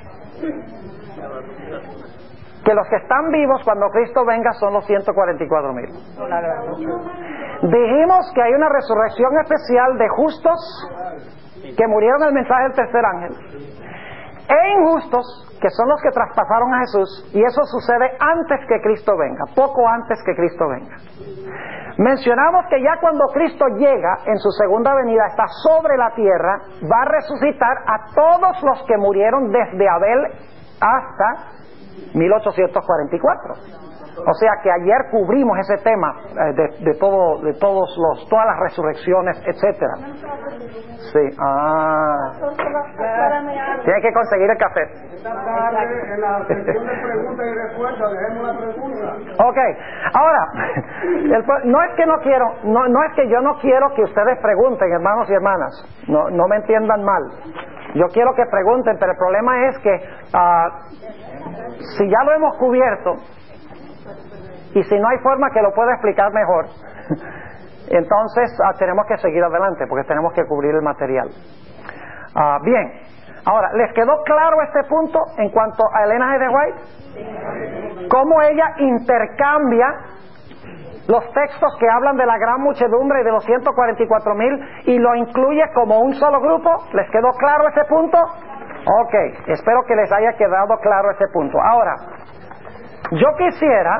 que los que están vivos cuando Cristo venga son los ciento cuarenta y cuatro mil. Dijimos que hay una resurrección especial de justos que murieron en el mensaje del tercer ángel, e injustos, que son los que traspasaron a Jesús, y eso sucede antes que Cristo venga, poco antes que Cristo venga. Mencionamos que ya cuando Cristo llega en su segunda venida, está sobre la tierra, va a resucitar a todos los que murieron desde Abel hasta mil ochocientos cuarenta y cuatro. O sea que ayer cubrimos ese tema eh, de, de todo, de todos los, todas las resurrecciones, etcétera. Sí, ah. Tiene que conseguir el café. En la sección de preguntas y respuestas, dejemos la pregunta. Ok, ahora, el, no es que no quiero, no, no es que yo no quiero que ustedes pregunten, hermanos y hermanas, no, no me entiendan mal. Yo quiero que pregunten, pero el problema es que uh, si ya lo hemos cubierto, y si no hay forma que lo pueda explicar mejor, entonces uh, tenemos que seguir adelante porque tenemos que cubrir el material. Uh, bien, ahora, ¿les quedó claro este punto en cuanto a Elena G. de White? ¿Cómo ella intercambia los textos que hablan de la gran muchedumbre y de los ciento cuarenta y cuatro mil y lo incluye como un solo grupo? ¿Les quedó claro ese punto? Ok, espero que les haya quedado claro ese punto. Ahora, yo quisiera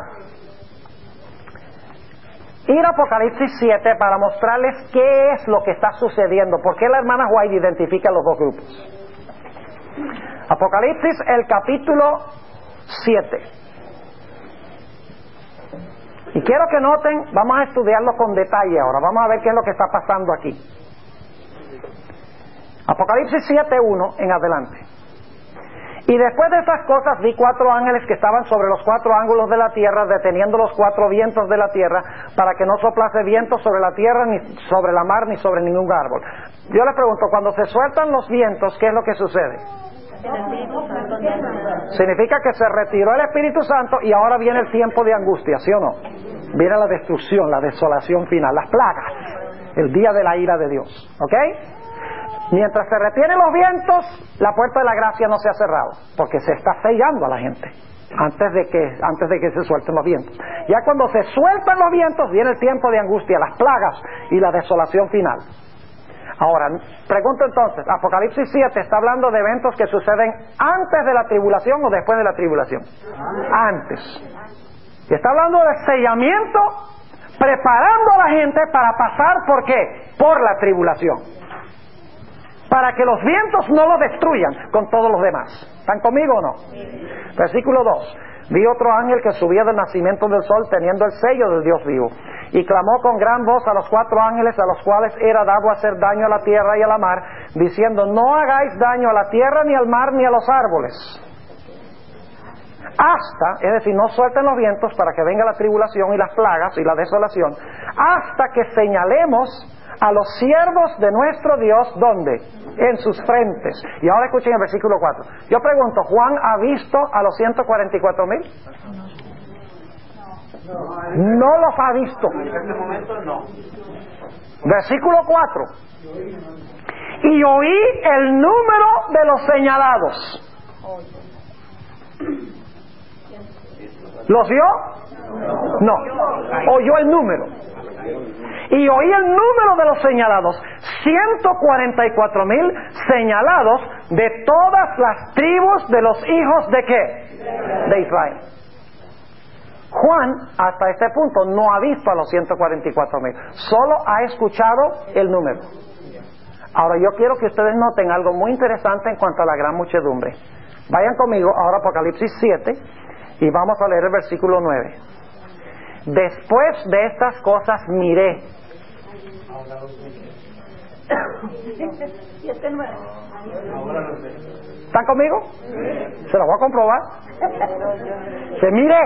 ir a Apocalipsis siete para mostrarles qué es lo que está sucediendo, por qué la hermana White identifica los dos grupos. Apocalipsis, el capítulo siete. Y quiero que noten, vamos a estudiarlo con detalle ahora, vamos a ver qué es lo que está pasando aquí. Apocalipsis siete uno en adelante. Y después de estas cosas vi cuatro ángeles que estaban sobre los cuatro ángulos de la tierra, deteniendo los cuatro vientos de la tierra, para que no soplase viento sobre la tierra, ni sobre la mar, ni sobre ningún árbol. Yo les pregunto, cuando se sueltan los vientos, ¿qué es lo que sucede? Significa que se retiró el Espíritu Santo y ahora viene el tiempo de angustia, ¿sí o no? Viene la destrucción, la desolación final, las plagas, el día de la ira de Dios, ¿ok? Mientras se retienen los vientos, la puerta de la gracia no se ha cerrado, porque se está sellando a la gente antes de que antes de que se suelten los vientos. Ya cuando se sueltan los vientos, viene el tiempo de angustia, las plagas y la desolación final. Ahora, pregunto entonces, Apocalipsis siete está hablando de eventos que suceden antes de la tribulación o después de la tribulación. Antes. Y está hablando de sellamiento, preparando a la gente para pasar, ¿por qué? Por la tribulación. Para que los vientos no lo destruyan con todos los demás. ¿Están conmigo o no? Versículo dos. Vi otro ángel que subía del nacimiento del sol teniendo el sello del Dios vivo, y clamó con gran voz a los cuatro ángeles a los cuales era dado hacer daño a la tierra y a la mar, diciendo: no hagáis daño a la tierra, ni al mar, ni a los árboles, hasta, es decir, no suelten los vientos para que venga la tribulación y las plagas y la desolación, hasta que señalemos a los siervos de nuestro Dios, ¿dónde? En sus frentes. Y ahora escuchen el versículo cuatro. Yo pregunto, ¿Juan ha visto a los ciento cuarenta y cuatro mil? No los ha visto. En este momento no. Versículo cuatro. Y oí el número de los señalados. ¿Los vio? No. Oyó el número. Y oí el número de los señalados, ciento cuarenta y cuatro mil señalados de todas las tribus de los hijos de ¿qué? De Israel. Juan, hasta este punto, no ha visto a los ciento cuarenta y cuatro mil, solo ha escuchado el número. Ahora yo quiero que ustedes noten algo muy interesante en cuanto a la gran muchedumbre. Vayan conmigo ahora a Apocalipsis siete y vamos a leer el versículo nueve. Después de estas cosas miré. ¿Están conmigo? Se lo voy a comprobar. Se mire.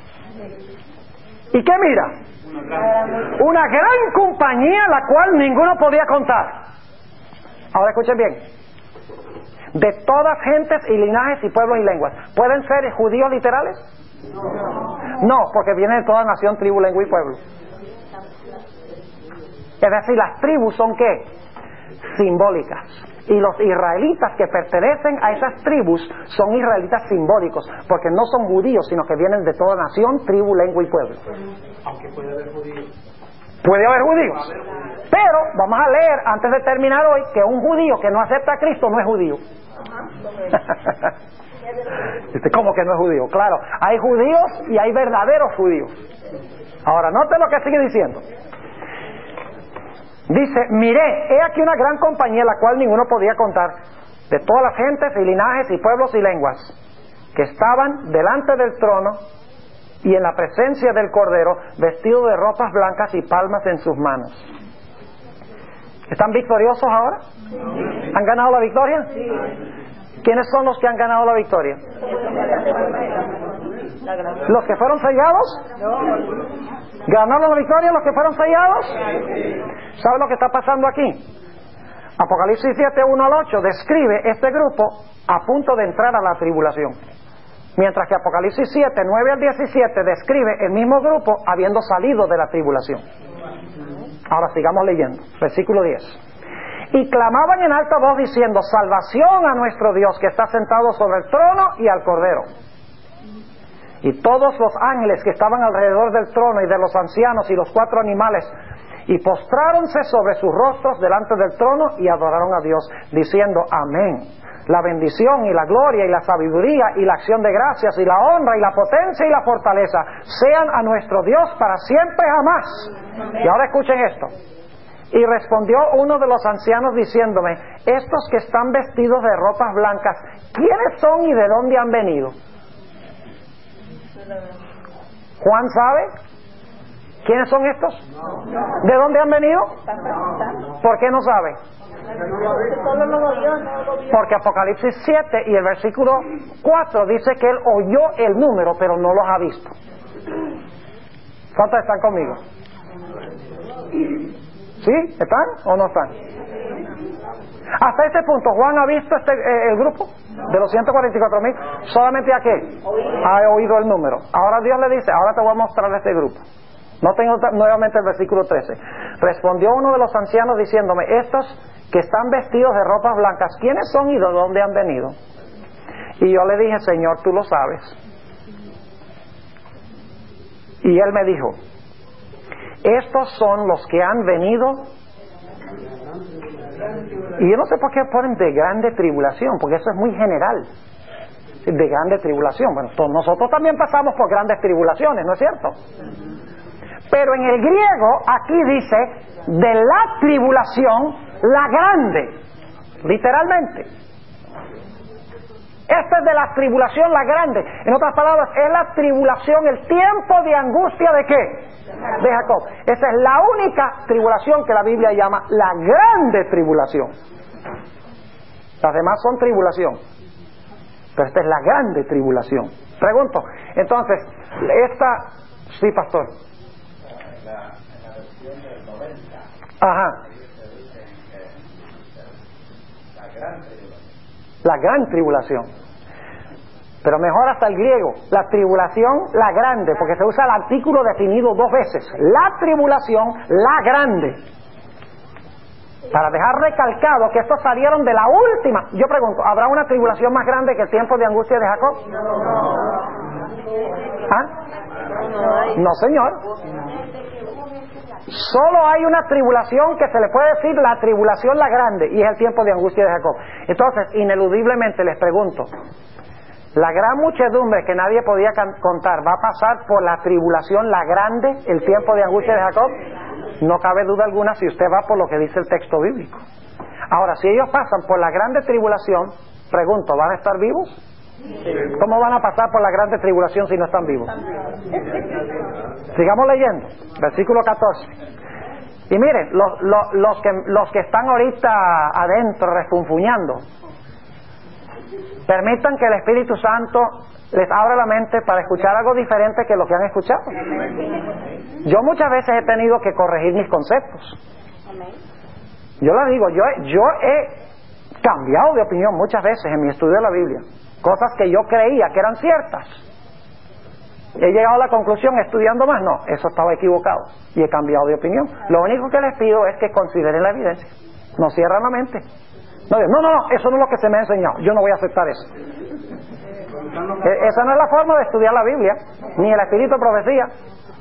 ¿Y qué mira? Una gran compañía, la cual ninguno podía contar. Ahora escuchen bien. De todas gentes y linajes y pueblos y lenguas. ¿Pueden ser judíos literales? No, porque vienen de toda nación, tribu, lengua y pueblo. Es decir, las tribus son ¿qué? Simbólicas. Y los israelitas que pertenecen a esas tribus son israelitas simbólicos, porque no son judíos, sino que vienen de toda nación, tribu, lengua y pueblo. Aunque puede haber judíos. Puede haber judíos. Pero vamos a leer antes de terminar hoy que un judío que no acepta a Cristo no es judío. ¿Cómo que no es judío? Claro, hay judíos y hay verdaderos judíos. Ahora, note lo que sigue diciendo. Dice, miré, he aquí una gran compañía, la cual ninguno podía contar, de todas las gentes y linajes y pueblos y lenguas, que estaban delante del trono y en la presencia del Cordero, vestidos de ropas blancas y palmas en sus manos. ¿Están victoriosos ahora? ¿Han ganado la victoria? ¿Quiénes son los que han ganado la victoria? ¿Los que fueron sellados? ¿Ganaron la victoria los que fueron sellados? ¿Sabe lo que está pasando aquí? Apocalipsis siete, uno al ocho describe este grupo a punto de entrar a la tribulación, mientras que Apocalipsis siete, nueve al diecisiete describe el mismo grupo habiendo salido de la tribulación. Ahora sigamos leyendo, versículo diez. Y clamaban en alta voz diciendo, salvación a nuestro Dios que está sentado sobre el trono y al Cordero. Y todos los ángeles que estaban alrededor del trono y de los ancianos y los cuatro animales, y postráronse sobre sus rostros delante del trono y adoraron a Dios, diciendo, amén. La bendición y la gloria y la sabiduría y la acción de gracias y la honra y la potencia y la fortaleza sean a nuestro Dios para siempre jamás. Y ahora escuchen esto. Y respondió uno de los ancianos diciéndome, estos que están vestidos de ropas blancas, ¿quiénes son y de dónde han venido? ¿Juan sabe? ¿Quiénes son estos? ¿De dónde han venido? ¿Por qué no sabe? Porque Apocalipsis siete y el versículo cuatro dice que él oyó el número, pero no los ha visto. ¿Cuántos están conmigo? ¿Sí? ¿Están o no están? Hasta este punto, ¿Juan ha visto este, eh, el grupo de los ciento cuarenta y cuatro mil? Solamente a qué? Ha oído el número. Ahora Dios le dice, ahora te voy a mostrar este grupo. No tengo nuevamente el versículo trece. Respondió uno de los ancianos diciéndome, estos que están vestidos de ropas blancas, ¿quiénes son y de dónde han venido? Y yo le dije, Señor, tú lo sabes. Y él me dijo, estos son los que han venido. Y yo no sé por qué ponen de grande tribulación, porque eso es muy general. De grande tribulación. Bueno, nosotros también pasamos por grandes tribulaciones, ¿no es cierto? Pero en el griego aquí dice de la tribulación la grande, literalmente. Esta es de la tribulación la grande. En otras palabras, es la tribulación, el tiempo de angustia de qué? De Jacob. Esa es la única tribulación que la Biblia llama la grande tribulación. Las demás son tribulación, pero esta es la grande tribulación. Pregunto, entonces, esta... Sí, pastor. En la, en la versión del noventa, ajá, dicen que la gran tribulación. La gran tribulación. Pero mejor hasta el griego, la tribulación, la grande, porque se usa el artículo definido dos veces. La tribulación, la grande. Para dejar recalcado que estos salieron de la última. Yo pregunto, ¿habrá una tribulación más grande que el tiempo de angustia de Jacob? ¿Ah? No, señor. Solo hay una tribulación que se le puede decir la tribulación la grande, y es el tiempo de angustia de Jacob. Entonces, ineludiblemente les pregunto, la gran muchedumbre que nadie podía contar, ¿va a pasar por la tribulación la grande, el tiempo de angustia de Jacob? No cabe duda alguna si usted va por lo que dice el texto bíblico. Ahora, si ellos pasan por la grande tribulación, pregunto, ¿van a estar vivos? ¿Cómo van a pasar por la grande tribulación si no están vivos? Sigamos leyendo, versículo catorce. Y miren, los, los, los, que, los que están ahorita adentro refunfuñando, permitan que el Espíritu Santo les abra la mente para escuchar algo diferente que lo que han escuchado. Yo muchas veces he tenido que corregir mis conceptos. Yo les digo, yo, yo he cambiado de opinión muchas veces en mi estudio de la Biblia. Cosas que yo creía que eran ciertas. He llegado a la conclusión, estudiando más, no, eso estaba equivocado. Y he cambiado de opinión. Lo único que les pido es que consideren la evidencia. No cierran la mente. No, no, no, no, eso no es lo que se me ha enseñado. Yo no voy a aceptar eso. Esa no es la forma de estudiar la Biblia, ni el espíritu de profecía,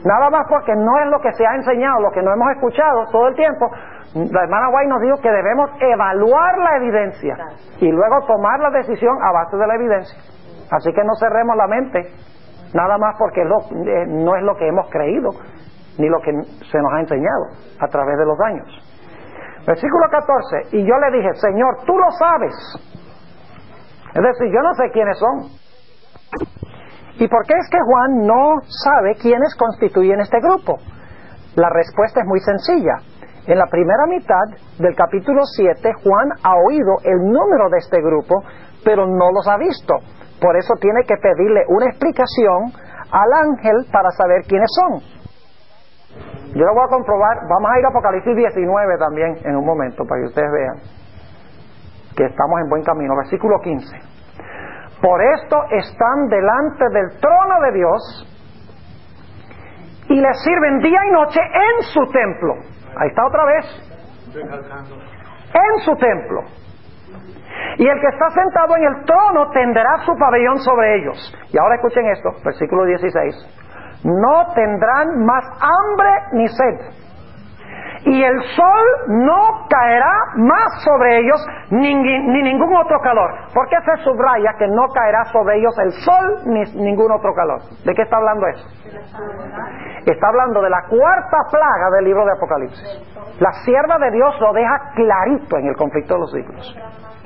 Nada más porque no es lo que se ha enseñado, lo que no hemos escuchado todo el tiempo. La hermana White nos dijo que debemos evaluar la evidencia y luego tomar la decisión a base de la evidencia. Así que no cerremos la mente, nada más porque lo, eh, no es lo que hemos creído, ni lo que se nos ha enseñado a través de los años. Versículo catorce, y yo le dije, Señor, tú lo sabes. Es decir, yo no sé quiénes son. ¿Y por qué es que Juan no sabe quiénes constituyen este grupo? La respuesta es muy sencilla. En la primera mitad del capítulo siete, Juan ha oído el número de este grupo, pero no los ha visto. Por eso tiene que pedirle una explicación al ángel para saber quiénes son. Yo lo voy a comprobar. Vamos a ir a Apocalipsis diecinueve también en un momento para que ustedes vean que estamos en buen camino. Versículo quince. Por esto están delante del trono de Dios y le sirven día y noche en su templo. Ahí está otra vez. En su templo. Y el que está sentado en el trono tenderá su pabellón sobre ellos. Y ahora escuchen esto, versículo dieciséis. No tendrán más hambre ni sed, y el sol no caerá más sobre ellos, ni, ni ningún otro calor. ¿Por qué se subraya que no caerá sobre ellos el sol ni ningún otro calor? ¿De qué está hablando eso? Está hablando de la cuarta plaga del libro de Apocalipsis. La sierva de Dios lo deja clarito en el conflicto de los siglos.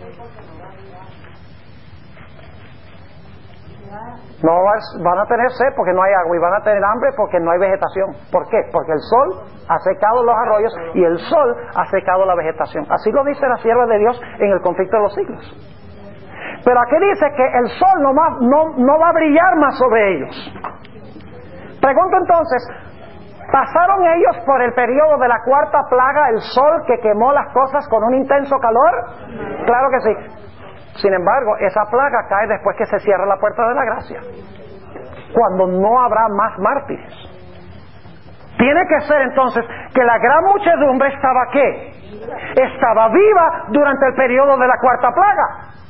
No van a tener sed porque no hay agua, y van a tener hambre porque no hay vegetación. ¿Por qué? Porque el sol ha secado los arroyos y el sol ha secado la vegetación. Así lo dice la sierva de Dios en el conflicto de los siglos. Pero aquí dice que el sol no va, no, no va a brillar más sobre ellos. Pregunto entonces, ¿pasaron ellos por el periodo de la cuarta plaga, el sol que quemó las cosas con un intenso calor? Claro que sí. Sin embargo, esa plaga cae después que se cierra la puerta de la gracia, cuando no habrá más mártires. Tiene que ser entonces que la gran muchedumbre estaba ¿qué? Estaba viva durante el periodo de la cuarta plaga.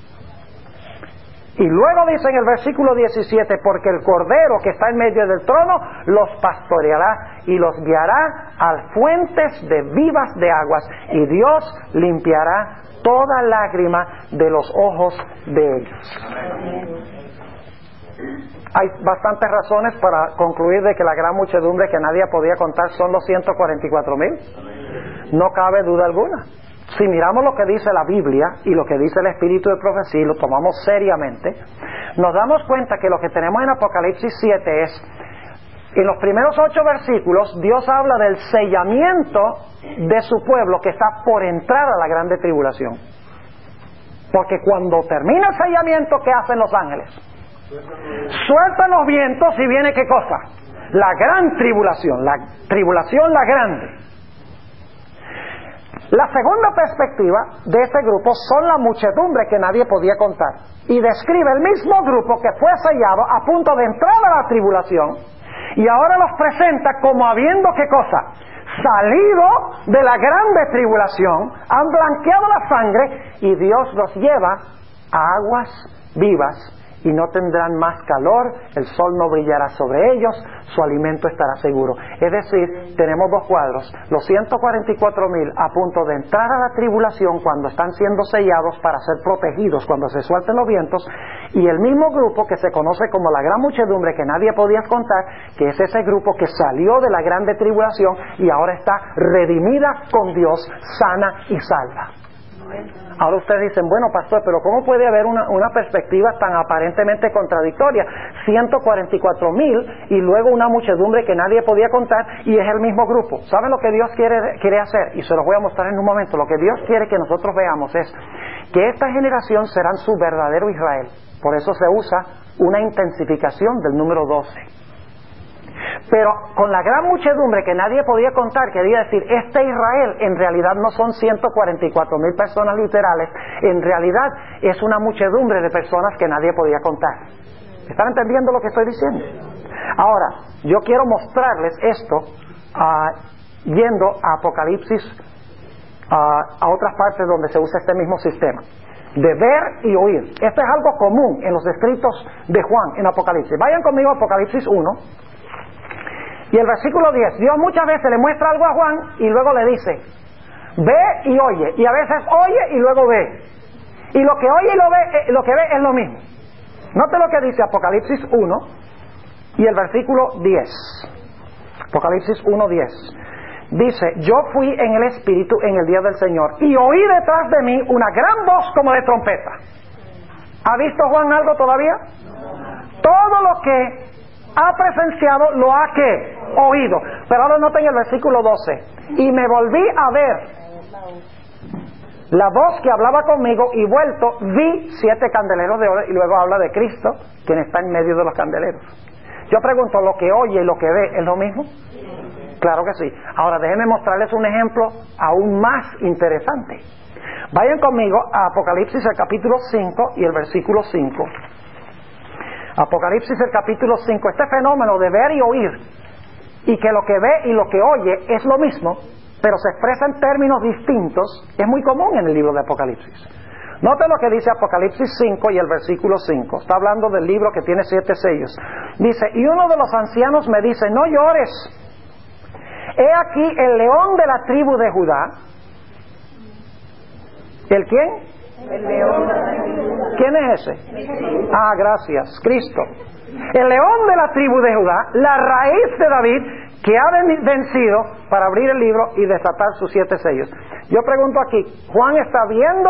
Y luego dice en el versículo diecisiete, porque el Cordero que está en medio del trono los pastoreará y los guiará a fuentes de vivas de aguas, y Dios limpiará toda lágrima de los ojos de ellos. Hay bastantes razones para concluir de que la gran muchedumbre que nadie podía contar son los ciento cuarenta y cuatro mil. No cabe duda alguna. Si miramos lo que dice la Biblia y lo que dice el Espíritu de Profecía y lo tomamos seriamente, nos damos cuenta que lo que tenemos en Apocalipsis siete es, en los primeros ocho versículos, Dios habla del sellamiento de su pueblo que está por entrar a la grande tribulación. Porque cuando termina el sellamiento, ¿qué hacen los ángeles? Sueltan los vientos y viene ¿qué cosa? La gran tribulación, la tribulación la grande. La segunda perspectiva de este grupo son la muchedumbre que nadie podía contar. Y describe el mismo grupo que fue sellado a punto de entrar a la tribulación, y ahora los presenta como habiendo ¿qué cosa? Salido de la grande tribulación, han blanqueado la sangre, y Dios los lleva a aguas vivas, y no tendrán más calor, el sol no brillará sobre ellos, su alimento estará seguro. Es decir, tenemos dos cuadros: los ciento cuarenta y cuatro mil a punto de entrar a la tribulación cuando están siendo sellados para ser protegidos cuando se suelten los vientos, y el mismo grupo que se conoce como la gran muchedumbre que nadie podía contar, que es ese grupo que salió de la grande tribulación y ahora está redimida con Dios, sana y salva. Ahora ustedes dicen, bueno, pastor, pero ¿cómo puede haber una, una perspectiva tan aparentemente contradictoria? ciento cuarenta y cuatro mil y luego una muchedumbre que nadie podía contar, y es el mismo grupo. ¿Saben lo que Dios quiere, quiere hacer? Y se los voy a mostrar en un momento. Lo que Dios quiere que nosotros veamos es que esta generación serán su verdadero Israel. Por eso se usa una intensificación del número doce. Pero con la gran muchedumbre que nadie podía contar, quería decir, este Israel en realidad no son ciento cuarenta y cuatro mil personas literales, en realidad es una muchedumbre de personas que nadie podía contar. ¿Están entendiendo lo que estoy diciendo? Ahora, yo quiero mostrarles esto uh, yendo a Apocalipsis, uh, a otras partes donde se usa este mismo sistema de ver y oír. Esto es algo común en los escritos de Juan en Apocalipsis. Vayan conmigo a Apocalipsis uno. Y el versículo diez, Dios muchas veces le muestra algo a Juan y luego le dice, ve y oye, y a veces oye y luego ve. Y lo que oye y lo ve, eh, lo que ve es lo mismo. Note lo que dice Apocalipsis uno y el versículo diez. Apocalipsis uno diez. Dice, yo fui en el Espíritu en el día del Señor y oí detrás de mí una gran voz como de trompeta. ¿Ha visto Juan algo todavía? Todo lo que ha presenciado lo ha ¿qué? Oído. Pero ahora noten el versículo doce. Y me volví a ver la voz que hablaba conmigo y vuelto vi siete candeleros de oro, y luego habla de Cristo, quien está en medio de los candeleros. Yo pregunto, ¿lo que oye y lo que ve es lo mismo? Claro que sí. Ahora déjenme mostrarles un ejemplo aún más interesante. Vayan conmigo a Apocalipsis el capítulo cinco y el versículo cinco. Apocalipsis el capítulo cinco. Este fenómeno de ver y oír, y que lo que ve y lo que oye es lo mismo, pero se expresa en términos distintos, es muy común en el libro de Apocalipsis. Note lo que dice Apocalipsis cinco y el versículo cinco. Está hablando del libro que tiene siete sellos. Dice, y uno de los ancianos me dice, no llores. He aquí el león de la tribu de Judá. ¿El quién? El león de la tribu de Judá. ¿Quién es ese? Ah, gracias, Cristo. El león de la tribu de Judá, la raíz de David, que ha vencido para abrir el libro y desatar sus siete sellos. Yo pregunto aquí, ¿Juan está viendo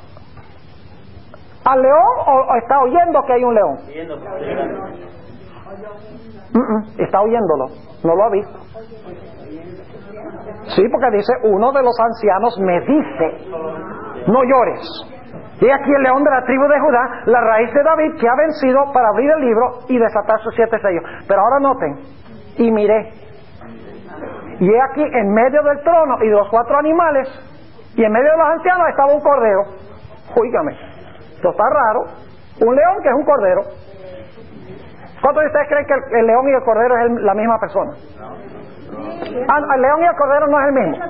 al león o está oyendo que hay un león? Mm-mm, está oyéndolo, no lo ha visto. Sí, porque dice, uno de los ancianos me dice, no llores. Y aquí el león de la tribu de Judá, la raíz de David, que ha vencido para abrir el libro y desatar sus siete sellos. Pero ahora noten, y miré, y he aquí en medio del trono y de los cuatro animales, y en medio de los ancianos estaba un cordero. Óigame, esto está raro. Un león que es un cordero. ¿Cuántos de ustedes creen que el, el león y el cordero es el, la misma persona? Ah, el león y el cordero no es el mismo.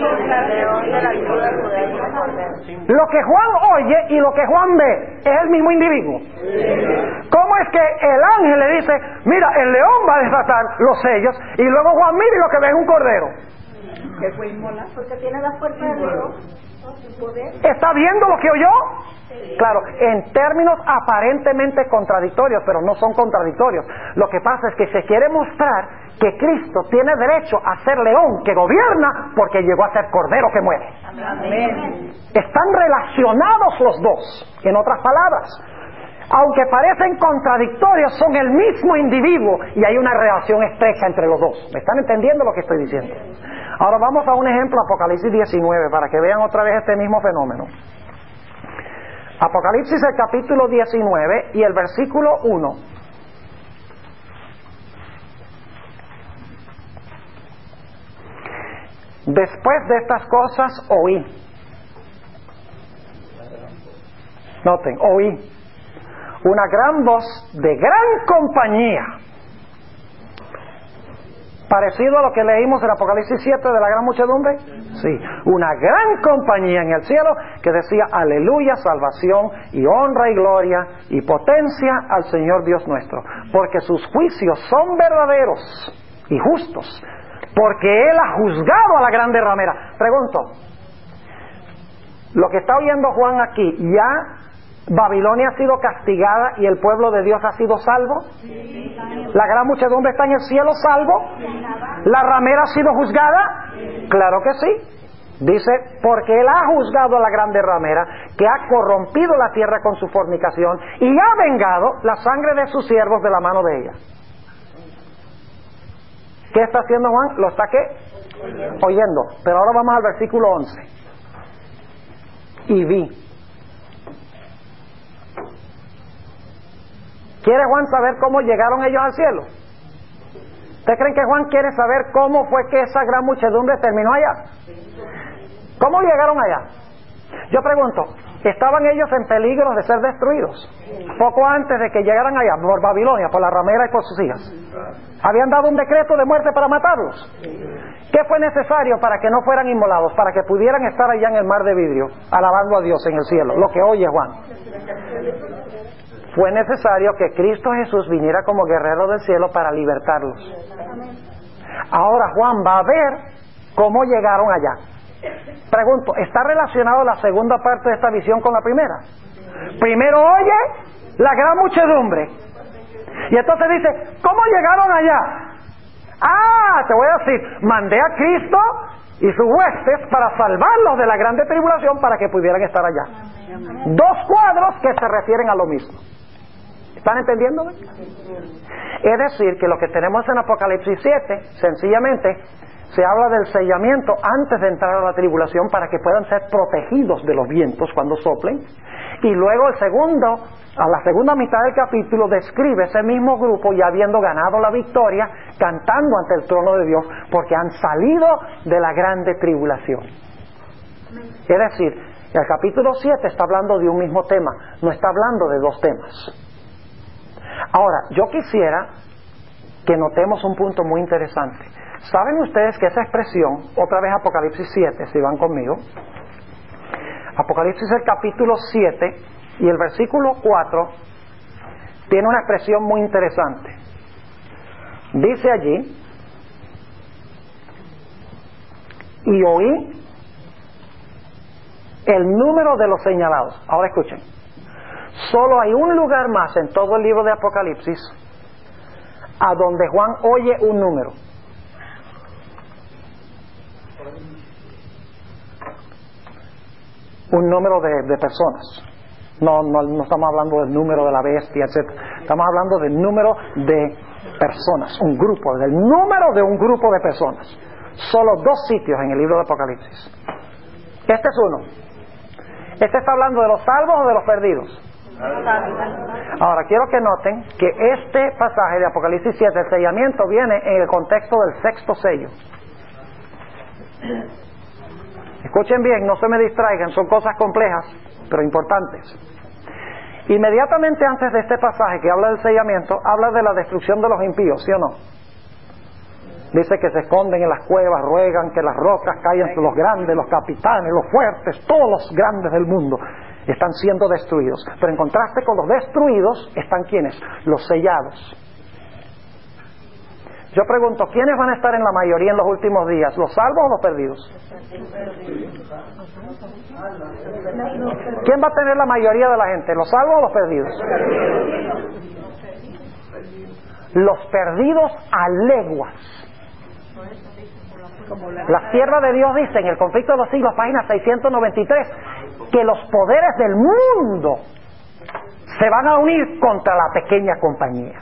Lo que Juan oye y lo que Juan ve es el mismo individuo. ¿Cómo es que el ángel le dice, mira, el león va a desatar los sellos, y luego Juan mira y lo que ve es un cordero? Porque tiene la fuerza de Dios. ¿Está viendo lo que oyó? Claro, en términos aparentemente contradictorios, pero no son contradictorios. Lo que pasa es que se quiere mostrar que Cristo tiene derecho a ser león que gobierna porque llegó a ser cordero que muere. Amén. Están relacionados los dos. En otras palabras, aunque parecen contradictorios, son el mismo individuo y hay una relación estrecha entre los dos. ¿Me están entendiendo lo que estoy diciendo? Ahora vamos a un ejemplo, Apocalipsis diecinueve, para que vean otra vez este mismo fenómeno. Apocalipsis el capítulo diecinueve y el versículo uno. Después de estas cosas oí. Noten, oí una gran voz de gran compañía, parecido a lo que leímos en Apocalipsis siete de la gran muchedumbre. Sí, una gran compañía en el cielo que decía, aleluya, salvación y honra y gloria y potencia al Señor Dios nuestro, porque sus juicios son verdaderos y justos, porque Él ha juzgado a la grande ramera. Pregunto, lo que está oyendo Juan aquí, ¿ya Babilonia ha sido castigada y el pueblo de Dios ha sido salvo? ¿La gran muchedumbre está en el cielo salvo? ¿La ramera ha sido juzgada? Claro que sí. Dice, porque Él ha juzgado a la grande ramera, que ha corrompido la tierra con su fornicación y ha vengado la sangre de sus siervos de la mano de ella. ¿Qué está haciendo Juan? ¿Lo está qué? Oyendo. Oyendo. Pero ahora vamos al versículo once. Y vi. ¿Quiere Juan saber cómo llegaron ellos al cielo? ¿Ustedes creen que Juan quiere saber cómo fue que esa gran muchedumbre terminó allá? ¿Cómo llegaron allá? Yo pregunto, ¿estaban ellos en peligro de ser destruidos poco antes de que llegaran allá por Babilonia, por la ramera y por sus hijas? ¿Habían dado un decreto de muerte para matarlos? ¿Qué fue necesario para que no fueran inmolados? Para que pudieran estar allá en el mar de vidrio, alabando a Dios en el cielo, lo que oye Juan. Fue necesario que Cristo Jesús viniera como guerrero del cielo para libertarlos. Ahora Juan va a ver cómo llegaron allá. Pregunto, ¿está relacionado la segunda parte de esta visión con la primera? Primero oye la gran muchedumbre. Y entonces dice, ¿cómo llegaron allá? Ah, te voy a decir, mandé a Cristo y sus huestes para salvarlos de la grande tribulación para que pudieran estar allá. Dos cuadros que se refieren a lo mismo. ¿Están entendiendo? Es decir, que lo que tenemos en Apocalipsis siete, sencillamente, se habla del sellamiento antes de entrar a la tribulación para que puedan ser protegidos de los vientos cuando soplen. Y luego el segundo, a la segunda mitad del capítulo, describe ese mismo grupo ya habiendo ganado la victoria, cantando ante el trono de Dios, porque han salido de la grande tribulación. Es decir, el capítulo siete está hablando de un mismo tema, no está hablando de dos temas. Ahora, yo quisiera que notemos un punto muy interesante. ¿Saben ustedes que esa expresión, otra vez Apocalipsis siete, si van conmigo? Apocalipsis el capítulo siete y el versículo cuatro tiene una expresión muy interesante. Dice allí, y oí el número de los señalados. Ahora escuchen, solo hay un lugar más en todo el libro de Apocalipsis a donde Juan oye un número. Un número de, de personas. No, no, no estamos hablando del número de la bestia, etcétera. Estamos hablando del número de personas, un grupo, del número de un grupo de personas. Solo dos sitios en el libro de Apocalipsis. Este es uno. Este está hablando de los salvos o de los perdidos. Ahora quiero que noten que este pasaje de Apocalipsis siete, el sellamiento, viene en el contexto del sexto sello. Escuchen bien, no se me distraigan, son cosas complejas, pero importantes. Inmediatamente antes de este pasaje que habla del sellamiento, habla de la destrucción de los impíos, ¿sí o no? Dice que se esconden en las cuevas, ruegan que las rocas caigan sobre los grandes, los capitanes, los fuertes, todos los grandes del mundo están siendo destruidos. Pero en contraste con los destruidos, ¿están quiénes? Los sellados. Yo pregunto, ¿quiénes van a estar en la mayoría en los últimos días? ¿Los salvos o los perdidos? ¿Quién va a tener la mayoría de la gente? ¿Los salvos o los perdidos? Los perdidos a leguas. La sierva de Dios dice en el conflicto de los siglos, página seiscientos noventa y tres, que los poderes del mundo se van a unir contra la pequeña compañía.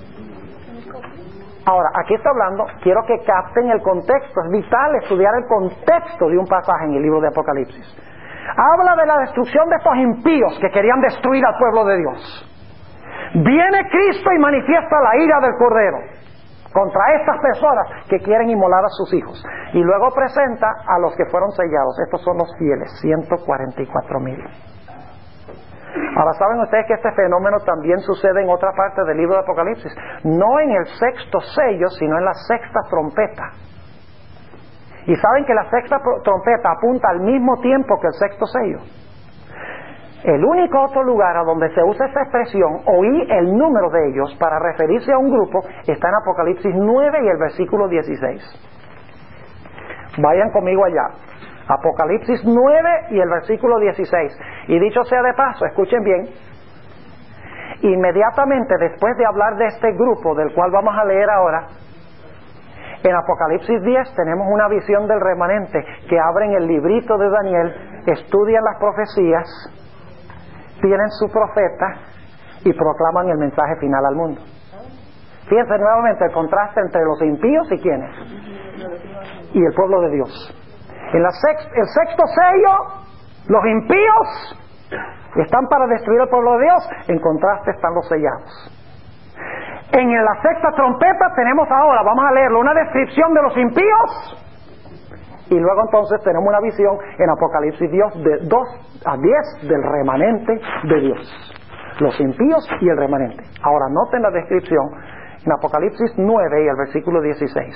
Ahora, aquí está hablando, quiero que capten el contexto, es vital estudiar el contexto de un pasaje en el libro de Apocalipsis. Habla de la destrucción de estos impíos que querían destruir al pueblo de Dios. Viene Cristo y manifiesta la ira del Cordero contra estas personas que quieren inmolar a sus hijos. Y luego presenta a los que fueron sellados. Estos son los fieles, ciento cuarenta y cuatro mil. Ahora, ¿saben ustedes que este fenómeno también sucede en otra parte del libro de Apocalipsis? No en el sexto sello, sino en la sexta trompeta. Y saben que la sexta trompeta apunta al mismo tiempo que el sexto sello. El único otro lugar a donde se usa esa expresión, oí el número de ellos para referirse a un grupo, está en Apocalipsis nueve y el versículo dieciséis. Vayan conmigo allá. Apocalipsis nueve y el versículo dieciséis. Y dicho sea de paso, escuchen bien, inmediatamente después de hablar de este grupo del cual vamos a leer ahora, en Apocalipsis diez tenemos una visión del remanente que abren el librito de Daniel, estudian las profecías, tienen su profeta y proclaman el mensaje final al mundo. Fíjense nuevamente el contraste entre los impíos y quiénes, y el pueblo de Dios. En la sex, el sexto sello, los impíos están para destruir al pueblo de Dios, en contraste están los sellados. En la sexta trompeta tenemos ahora, vamos a leerlo, una descripción de los impíos, y luego entonces tenemos una visión en Apocalipsis Dios de dos a diez del remanente de Dios, los impíos y el remanente. Ahora noten la descripción en Apocalipsis nueve y el versículo dieciséis.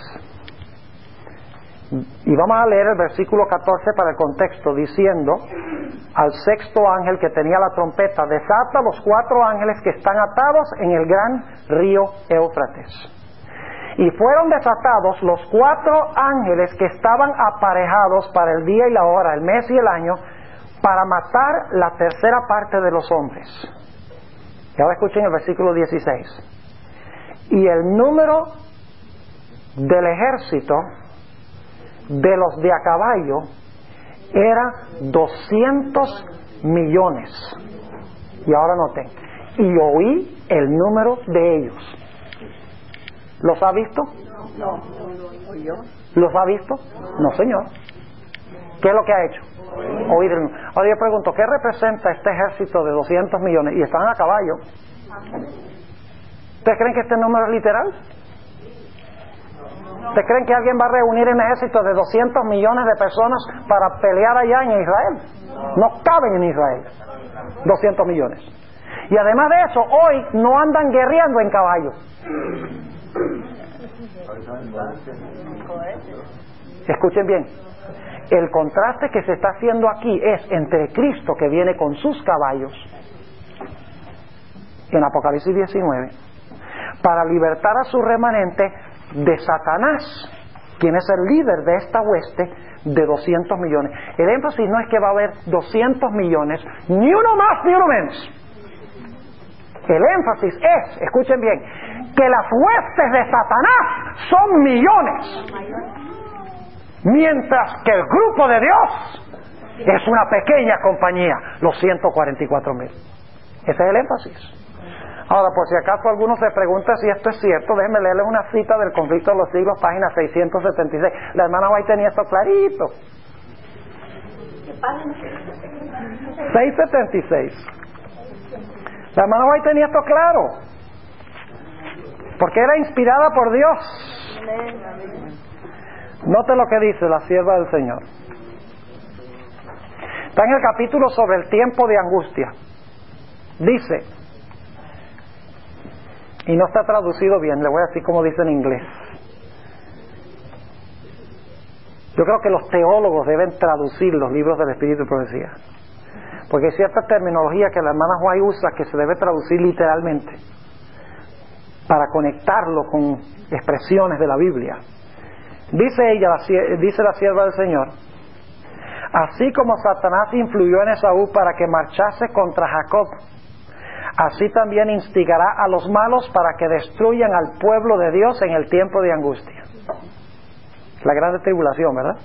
Y vamos a leer el versículo catorce para el contexto, diciendo al sexto ángel que tenía la trompeta, desata los cuatro ángeles que están atados en el gran río Éufrates. Y fueron desatados los cuatro ángeles que estaban aparejados para el día y la hora, el mes y el año, para matar la tercera parte de los hombres. Y ahora escuchen el versículo dieciséis. Y el número del ejército de los de a caballo era doscientos millones. Y ahora noten, y oí el número de ellos. ¿Los ha visto? No. ¿Los ha visto? No, señor. ¿Qué es lo que ha hecho? Oír el número. Ahora yo pregunto, ¿qué representa este ejército de doscientos millones? Y están a caballo. ¿Ustedes creen que este número es literal? ¿Ustedes creen que alguien va a reunir un ejército de doscientos millones de personas para pelear allá en Israel? No caben en Israel doscientos millones. Y además de eso, hoy no andan guerreando en caballos. Escuchen bien, el contraste que se está haciendo aquí es entre Cristo, que viene con sus caballos en Apocalipsis diecinueve, para libertar a su remanente de Satanás, quien es el líder de esta hueste de doscientos millones. El énfasis no es que va a haber doscientos millones, ni uno más ni uno menos. El énfasis es, escuchen bien, que las huestes de Satanás son millones, mientras que el grupo de Dios es una pequeña compañía, los ciento cuarenta y cuatro mil. Ese es el énfasis. Ahora, por si acaso alguno se pregunta si esto es cierto, déjenme leerles una cita del Conflicto de los Siglos, página seiscientos setenta y seis. La hermana White tenía esto clarito. seiscientos setenta y seis. La hermana White tenía esto claro, porque era inspirada por Dios. Note lo que dice la sierva del Señor. Está en el capítulo sobre el tiempo de angustia. Dice, y no está traducido bien, le voy a decir como dice en inglés. Yo creo que los teólogos deben traducir los libros del Espíritu y Profecía, porque hay cierta terminología que la hermana White usa que se debe traducir literalmente para conectarlo con expresiones de la Biblia. Dice ella, dice la sierva del Señor, así como Satanás influyó en Esaú para que marchase contra Jacob, así también instigará a los malos para que destruyan al pueblo de Dios en el tiempo de angustia. La gran tribulación, ¿verdad?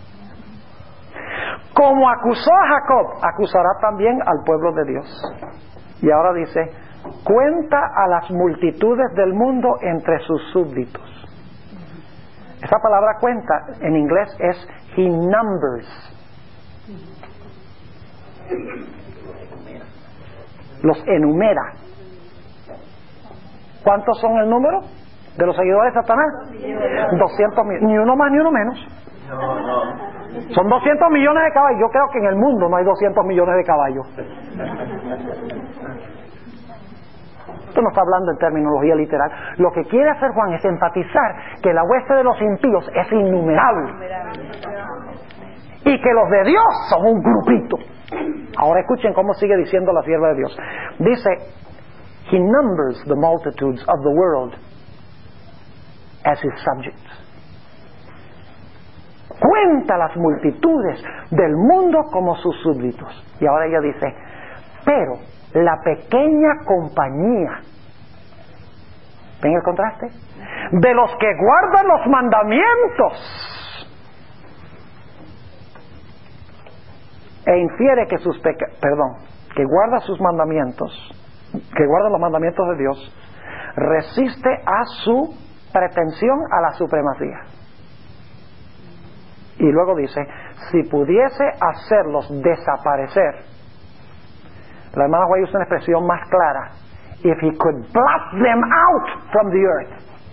Como acusó a Jacob, acusará también al pueblo de Dios. Y ahora dice, cuenta a las multitudes del mundo entre sus súbditos. Esa palabra cuenta en inglés es he numbers. Los enumera. ¿Cuántos son el número de los seguidores de Satanás? doscientos mil, ni uno más ni uno menos. Son doscientos millones de caballos. Yo creo que en el mundo no hay doscientos millones de caballos. Esto no está hablando en terminología literal. Lo que quiere hacer Juan es enfatizar que la hueste de los impíos es innumerable y que los de Dios son un grupito. Ahora escuchen cómo sigue diciendo la sierva de Dios. Dice, he numbers the multitudes of the world as his subjects. Cuenta las multitudes del mundo como sus súbditos. Y ahora ella dice, pero la pequeña compañía, ¿ven el contraste? De los que guardan los mandamientos e infiere que sus pecados, perdón, que guarda sus mandamientos, que guarda los mandamientos de Dios, resiste a su pretensión a la supremacía. Y luego dice, si pudiese hacerlos desaparecer, la hermana White usa una expresión más clara, if he could blot them out from the earth.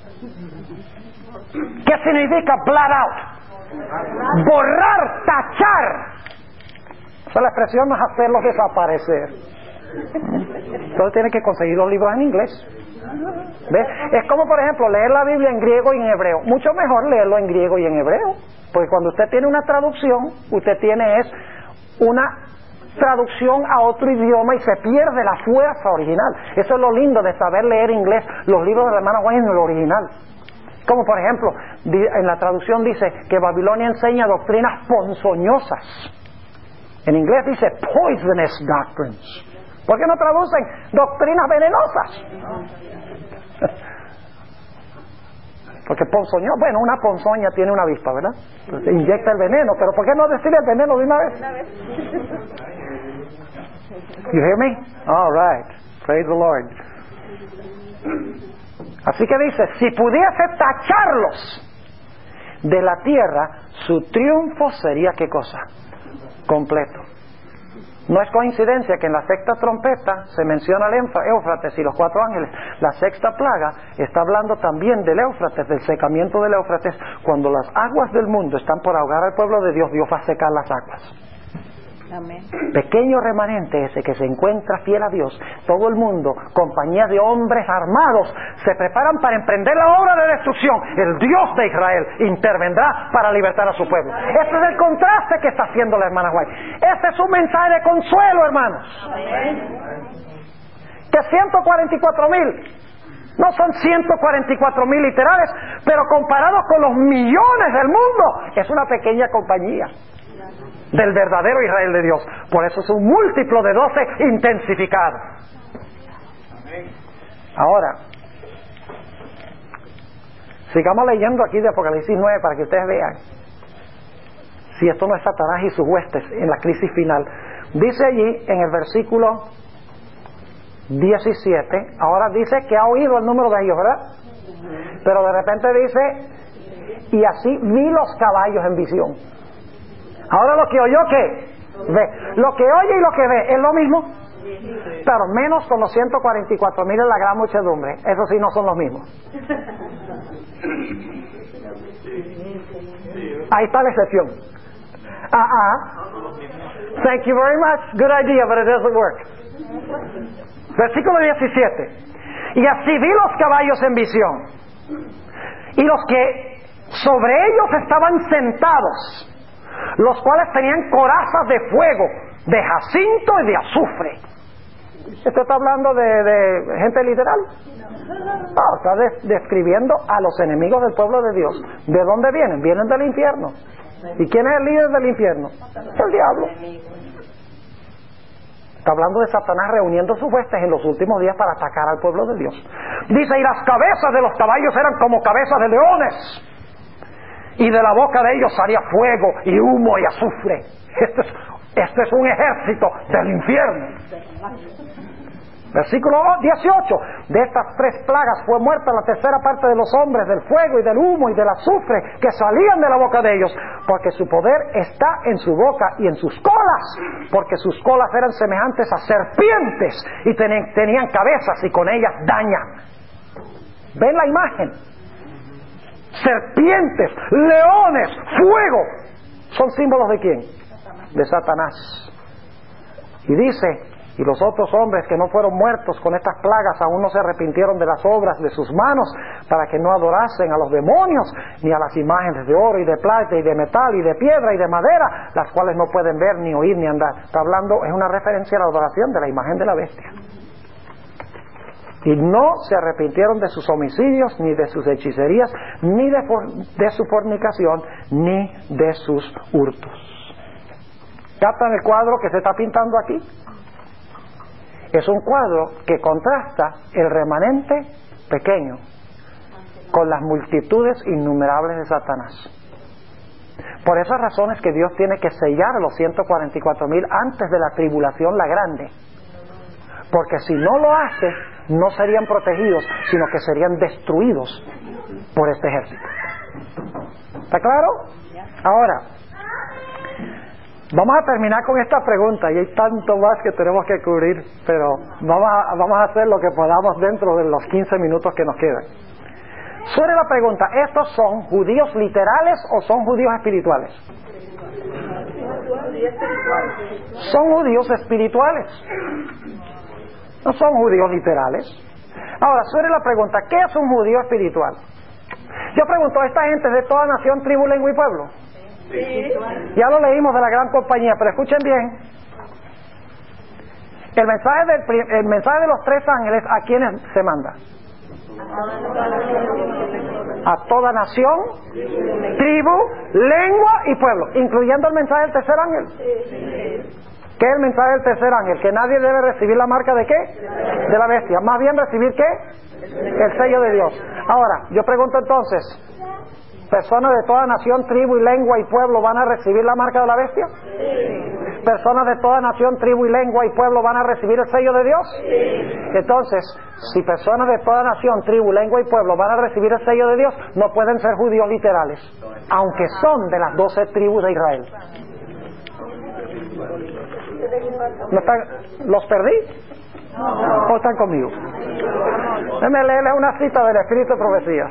¿Qué significa blot out? Borrar, tachar. O sea, la expresión no es hacerlos desaparecer. Entonces tiene que conseguir los libros en inglés. ¿Ves? Es como, por ejemplo, leer la Biblia en griego y en hebreo. Mucho mejor leerlo en griego y en hebreo, porque cuando usted tiene una traducción, usted tiene es una traducción a otro idioma y se pierde la fuerza original. Eso es lo lindo de saber leer inglés. Los libros de la hermana White en el original. Como por ejemplo, en la traducción dice que Babilonia enseña doctrinas ponzoñosas. En inglés dice poisonous doctrines. ¿Por qué no traducen doctrinas venenosas? Porque ponzoñosa, bueno, una ponzoña tiene una avispa, ¿verdad? Entonces inyecta el veneno, pero ¿por qué no decirle el veneno de una vez? You hear me? All right. Praise the Lord. Así que dice, si pudiese tacharlos de la tierra, su triunfo sería ¿qué cosa? Completo. No es coincidencia que en la sexta trompeta se menciona el Éufrates y los cuatro ángeles. La sexta plaga está hablando también del Éufrates, del secamiento del Éufrates. Cuando las aguas del mundo están por ahogar al pueblo de Dios, Dios va a secar las aguas. Amén. Pequeño remanente ese que se encuentra fiel a Dios, todo el mundo, compañía de hombres armados, se preparan para emprender la obra de destrucción. El Dios de Israel intervendrá para libertar a su pueblo. Ese es el contraste que está haciendo la hermana White. Ese es un mensaje de consuelo, hermanos. Amén. Que ciento cuarenta y cuatro mil no son ciento cuarenta y cuatro mil literales, pero comparados con los millones del mundo, es una pequeña compañía del verdadero Israel de Dios. Por eso es un múltiplo de doce intensificado. Ahora, sigamos leyendo aquí de Apocalipsis nueve para que ustedes vean si esto no es Satanás y sus huestes en la crisis final. Dice allí en el versículo diecisiete, ahora dice que ha oído el número de ellos, ¿verdad? Pero de repente dice, y así vi los caballos en visión. Ahora lo que oyó, ¿qué? Ve. Lo que oye y lo que ve es lo mismo, pero menos con los ciento cuarenta y cuatro mil en la gran muchedumbre. Eso sí no son los mismos. Ahí está la excepción. Ah, ah. Thank you very much. Good idea, but it doesn't work. Versículo diecisiete. Y así vi los caballos en visión, y los que sobre ellos estaban sentados, los cuales tenían corazas de fuego, de jacinto y de azufre. ¿Esto está hablando de, de gente literal? No, está de, describiendo a los enemigos del pueblo de Dios. ¿De dónde vienen? Vienen del infierno. ¿Y quién es el líder del infierno? El diablo. Está hablando de Satanás reuniendo sus huestes en los últimos días para atacar al pueblo de Dios. Dice, y las cabezas de los caballos eran como cabezas de leones, y de la boca de ellos salía fuego y humo y azufre. Este es, este es un ejército del infierno. Versículo dieciocho. De estas tres plagas fue muerta la tercera parte de los hombres, del fuego y del humo y del azufre que salían de la boca de ellos, porque su poder está en su boca y en sus colas, porque sus colas eran semejantes a serpientes y ten, tenían cabezas y con ellas dañan. ¿Ven la imagen? Serpientes, leones, fuego, ¿son símbolos de quién? De Satanás. Y dice, y los otros hombres que no fueron muertos con estas plagas aún no se arrepintieron de las obras de sus manos, para que no adorasen a los demonios ni a las imágenes de oro y de plata y de metal y de piedra y de madera, las cuales no pueden ver ni oír ni andar. Está hablando, es una referencia a la adoración de la imagen de la bestia. Y no se arrepintieron de sus homicidios, ni de sus hechicerías, ni de, for, de su fornicación, ni de sus hurtos. ¿Captan el cuadro que se está pintando aquí? Es un cuadro que contrasta el remanente pequeño con las multitudes innumerables de Satanás. Por esas razones que Dios tiene que sellar a los ciento cuarenta y cuatro mil antes de la tribulación, la grande. Porque si no lo hace, no serían protegidos, sino que serían destruidos por este ejército. ¿Está claro? Ahora, vamos a terminar con esta pregunta, y hay tanto más que tenemos que cubrir, pero vamos a, vamos a hacer lo que podamos dentro de los quince minutos que nos quedan. Suena la pregunta, ¿estos son judíos literales o son judíos espirituales? Son judíos espirituales. No son judíos literales. Ahora, suena la pregunta, ¿qué es un judío espiritual? Yo pregunto, ¿esta gente es de toda nación, tribu, lengua y pueblo? Sí. Ya lo leímos de la gran compañía, pero escuchen bien. El mensaje, del, el mensaje de los tres ángeles, ¿a quiénes se manda? a toda nación, tribu, lengua y pueblo, incluyendo el mensaje del tercer ángel. ¿Qué es el mensaje del tercer ángel? Que nadie debe recibir la marca de qué? De la bestia. Más bien recibir qué? El sello de Dios. Ahora, yo pregunto entonces, ¿personas de toda nación, tribu y lengua y pueblo van a recibir la marca de la bestia? ¿Personas de toda nación, tribu y lengua y pueblo van a recibir el sello de Dios? Entonces, si personas de toda nación, tribu, lengua y pueblo van a recibir el sello de Dios, no pueden ser judíos literales, aunque son de las doce tribus de Israel. ¿No están, ¿Los perdí? ¿O están conmigo? Déjenme leerles una cita del Espíritu de Profecía.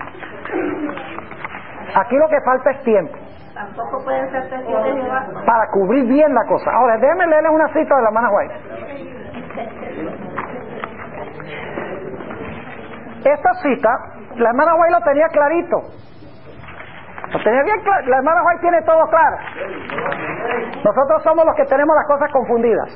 Aquí lo que falta es tiempo. Tampoco pueden ser testigos de Jehová. Para cubrir bien la cosa. Ahora, déjenme leerles una cita de la hermana White. Esta cita, la hermana White lo tenía clarito. Lo tenía bien claro. La hermana White tiene todo claro. Nosotros somos los que tenemos las cosas confundidas.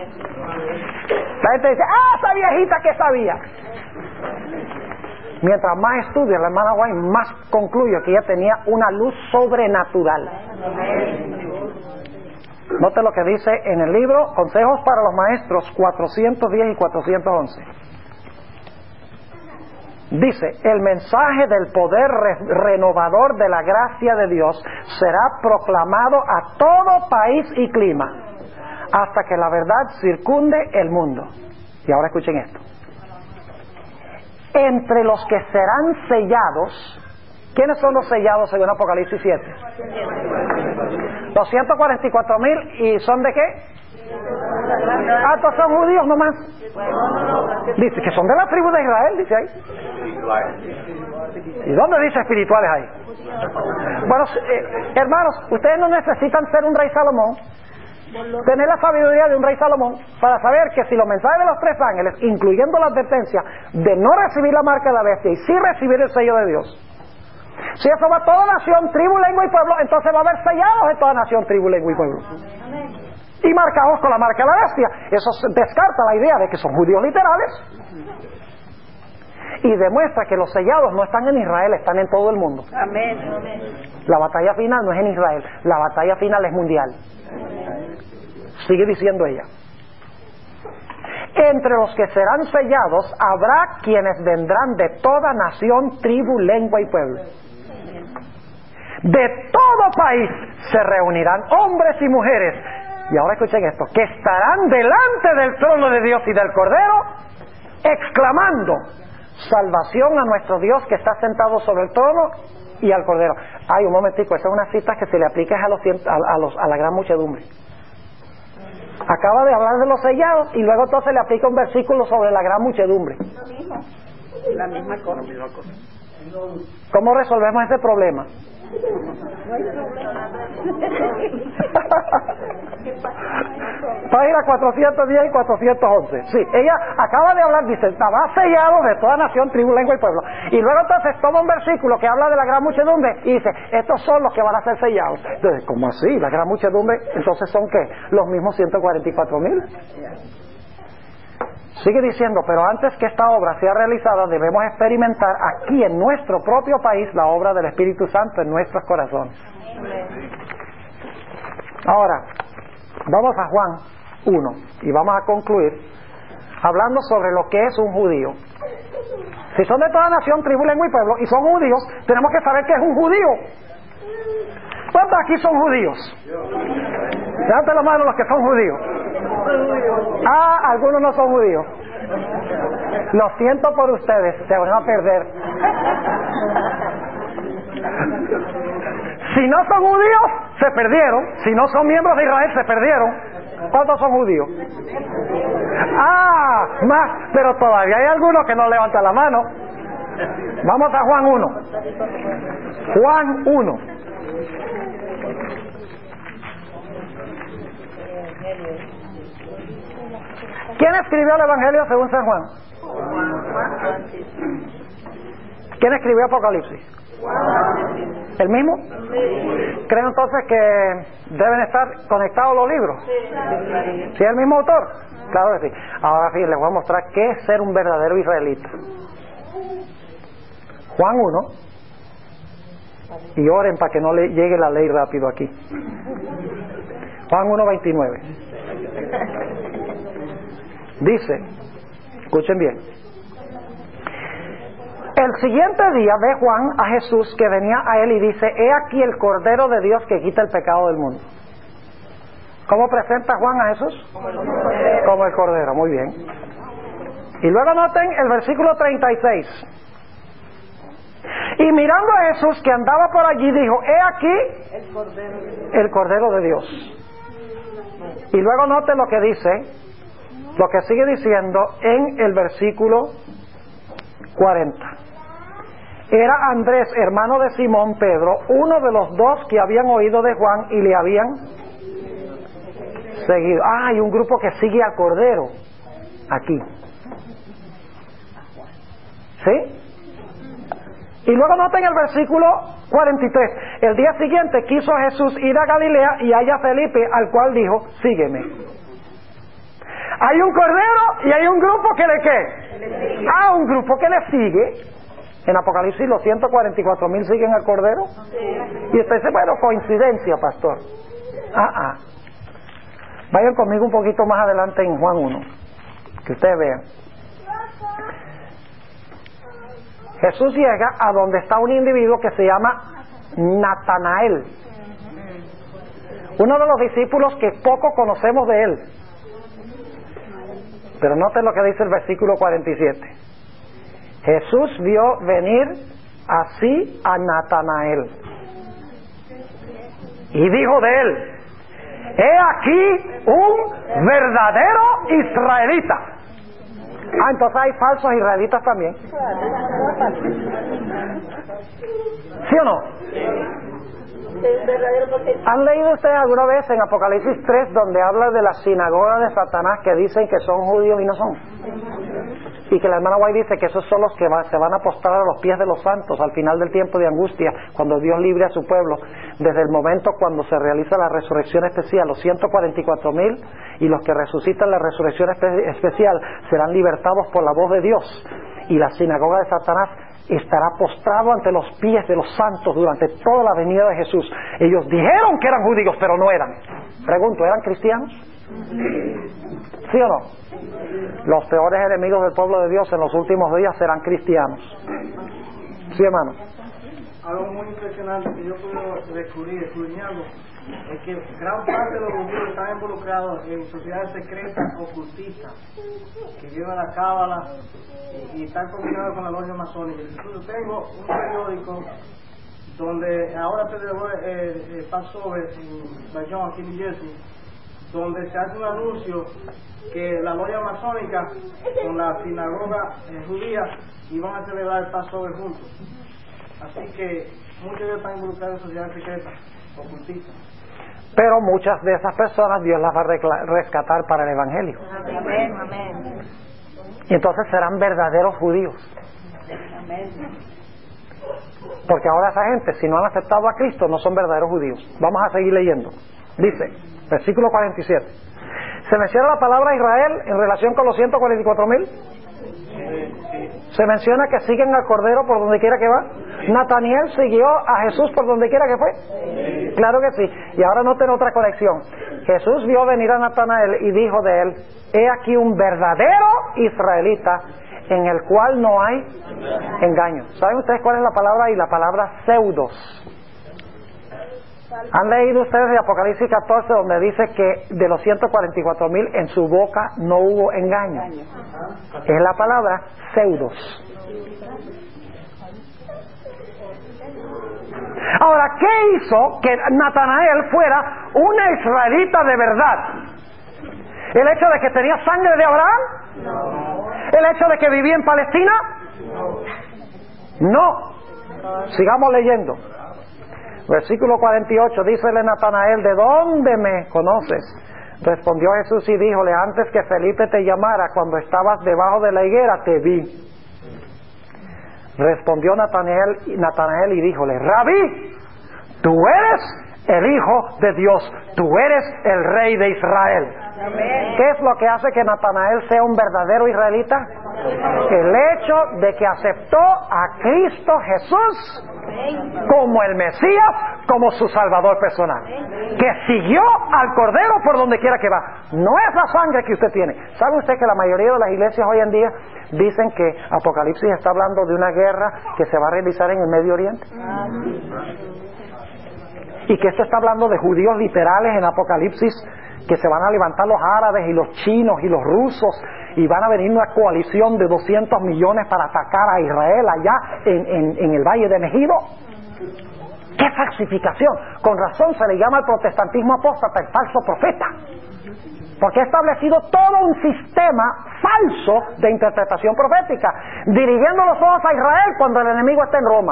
La gente dice, ah, esa viejita que sabía. Mientras más estudia la hermana White, más concluye que ella tenía una luz sobrenatural. Note lo que dice en el libro Consejos para los Maestros cuatrocientos diez y cuatrocientos once. Dice, el mensaje del poder re renovador de la gracia de Dios será proclamado a todo país y clima, hasta que la verdad circunde el mundo. Y ahora escuchen esto. Entre los que serán sellados, ¿quiénes son los sellados según Apocalipsis siete? Los ciento cuarenta y cuatro mil, ¿y son de qué? Ah, estos son judíos nomás. Dice que son de la tribu de Israel, dice ahí. ¿Y dónde dice espirituales ahí? Bueno, eh, hermanos, ustedes no necesitan ser un rey Salomón, tener la sabiduría de un rey Salomón, para saber que si los mensajes de los tres ángeles, incluyendo la advertencia de no recibir la marca de la bestia y sí recibir el sello de Dios, si eso va a toda nación, tribu, lengua y pueblo, entonces va a haber sellados en toda nación, tribu, lengua y pueblo, y marcados con la marca de la bestia. Eso descarta la idea de que son judíos literales y demuestra que los sellados no están en Israel, están en todo el mundo. Amén. La batalla final no es en Israel, la batalla final es mundial. Sigue diciendo ella. Entre los que serán sellados habrá quienes vendrán de toda nación, tribu, lengua y pueblo. De todo país se reunirán hombres y mujeres. Y ahora escuchen esto, que estarán delante del trono de Dios y del Cordero, exclamando, salvación a nuestro Dios que está sentado sobre el trono y al Cordero. Ay, un momentico, esa es una cita que se le aplica a, los, a, a, los, a la gran muchedumbre. Acaba de hablar de los sellados y luego entonces le aplica un versículo sobre la gran muchedumbre. La misma cosa. ¿Cómo resolvemos ese problema? No hay problema. Página cuatrocientos diez y cuatrocientos once. Sí, ella acaba de hablar, dice, estaba sellado de toda nación, tribu, lengua y pueblo. Y luego entonces toma un versículo que habla de la gran muchedumbre y dice, estos son los que van a ser sellados. Entonces, ¿cómo así? ¿La gran muchedumbre? Entonces, ¿son qué? ¿Los mismos ciento cuarenta y cuatro mil? Sigue diciendo, pero antes que esta obra sea realizada, debemos experimentar aquí en nuestro propio país la obra del Espíritu Santo en nuestros corazones. Ahora, vamos a Juan uno y vamos a concluir hablando sobre lo que es un judío. Si son de toda nación, tribu, lengua y pueblo y son judíos, tenemos que saber qué es un judío. ¿Cuántos aquí son judíos? Levanten la mano los que son judíos. Ah, algunos no son judíos. Lo siento por ustedes, se van a perder. Si no son judíos, se perdieron. Si no son miembros de Israel, se perdieron. ¿Cuántos son judíos? Ah, más, pero todavía hay algunos que no levantan la mano. Vamos a Juan uno. Juan uno. ¿Quién escribió el Evangelio según San Juan? ¿Quién escribió Apocalipsis? ¿El mismo? ¿Creen entonces que deben estar conectados los libros? ¿Sí es el mismo autor? Claro que sí. Ahora sí, les voy a mostrar qué es ser un verdadero israelita. Juan uno, Y oren para que no le llegue la ley rápido aquí. Juan uno veintinueve. Dice, escuchen bien. El siguiente día ve Juan a Jesús que venía a él y dice, he aquí el Cordero de Dios que quita el pecado del mundo. ¿Cómo presenta Juan a Jesús? Como el Cordero. Como el Cordero, muy bien. Y luego noten el versículo treinta y seis. Y mirando a Jesús que andaba por allí, dijo, he aquí el Cordero de Dios. El Cordero de Dios. Y luego noten lo que dice, lo que sigue diciendo en el versículo cuarenta. Era Andrés, hermano de Simón Pedro, uno de los dos que habían oído de Juan y le habían seguido. Ah, hay un grupo que sigue al Cordero aquí. ¿Sí? Y luego noten el versículo cuarenta y tres. El día siguiente quiso Jesús ir a Galilea y halla a Felipe, al cual dijo, sígueme. Hay un Cordero y hay un grupo que le ¿qué? Ah, un grupo que le sigue. En Apocalipsis los ciento cuarenta y cuatro mil siguen al Cordero. Y usted dice, bueno, coincidencia, pastor. Ah, ah. Vayan conmigo un poquito más adelante en Juan uno, que ustedes vean. Jesús llega a donde está un individuo que se llama Natanael, uno de los discípulos que poco conocemos de él. Pero noten lo que dice el versículo cuarenta y siete. Jesús vio venir así a Natanael y dijo de él, he aquí un verdadero israelita. Ah, entonces hay falsos israelitas también. ¿Sí o no? ¿Han leído ustedes alguna vez en Apocalipsis tres donde habla de la sinagoga de Satanás que dicen que son judíos y no son? Y que la hermana White dice que esos son los que va, se van a postrar a los pies de los santos al final del tiempo de angustia, cuando Dios libre a su pueblo, desde el momento cuando se realiza la resurrección especial. Los ciento cuarenta y cuatro mil y los que resucitan la resurrección espe- especial serán libertados por la voz de Dios, y la sinagoga de Satanás estará postrado ante los pies de los santos durante toda la venida de Jesús. Ellos dijeron que eran judíos, pero no eran. Pregunto, ¿eran cristianos? ¿Sí o no? Los peores enemigos del pueblo de Dios en los últimos días serán cristianos. ¿Sí, hermano? Algo muy impresionante que yo puedo descubrir, escudriñando, es que gran parte de los judíos están involucrados en sociedades secretas ocultistas que llevan la cábala y, y están combinados con la logia masónica. Incluso tengo un periódico donde ahora se dejó el Passover en Bayonne, aquí en New Jersey, donde se hace un anuncio que la logia masónica con la sinagoga eh, judía iban a celebrar el Passover juntos. Así que muchos de ellos están involucrados en sociedades secretas ocultistas. Pero muchas de esas personas Dios las va a recla- rescatar para el Evangelio. Amén, amén. Y entonces serán verdaderos judíos. Amén. Porque ahora esa gente, si no han aceptado a Cristo, no son verdaderos judíos. Vamos a seguir leyendo. Dice, versículo cuarenta y siete. ¿Se menciona la palabra Israel en relación con los ciento cuarenta y cuatro mil? Se menciona que siguen al Cordero por donde quiera que va. Nataniel siguió a Jesús por donde quiera que fue. Claro que sí. Y ahora noten otra conexión. Jesús vio venir a Natanael y dijo de él, he aquí un verdadero israelita en el cual no hay engaño. ¿Saben ustedes cuál es la palabra ahí? La palabra pseudos. ¿Han leído ustedes de Apocalipsis catorce donde dice que de los ciento cuarenta y cuatro mil en su boca no hubo engaño? Es la palabra pseudos. Ahora, ¿qué hizo que Natanael fuera una israelita de verdad? ¿El hecho de que tenía sangre de Abraham? No. ¿El hecho de que vivía en Palestina? No. No. Sigamos leyendo. Versículo cuarenta y ocho, dícele Natanael, ¿de dónde me conoces? Respondió Jesús y díjole, antes que Felipe te llamara, cuando estabas debajo de la higuera, te vi. Respondió Natanael, Natanael y díjole, Rabí, tú eres el Hijo de Dios, tú eres el Rey de Israel. Amén. ¿Qué es lo que hace que Natanael sea un verdadero israelita? El hecho de que aceptó a Cristo Jesús como el Mesías, como su Salvador personal, que siguió al Cordero por donde quiera que va. No es la sangre que usted tiene. ¿Sabe usted que la mayoría de las iglesias hoy en día dicen que Apocalipsis está hablando de una guerra que se va a realizar en el Medio Oriente? Y que esto está hablando de judíos literales en Apocalipsis, que se van a levantar los árabes y los chinos y los rusos, y van a venir una coalición de doscientos millones para atacar a Israel allá en, en, en el Valle de Megido. ¡Qué falsificación! Con razón se le llama al protestantismo apóstata, el falso profeta, porque ha establecido todo un sistema falso de interpretación profética, dirigiendo los ojos a Israel cuando el enemigo está en Roma,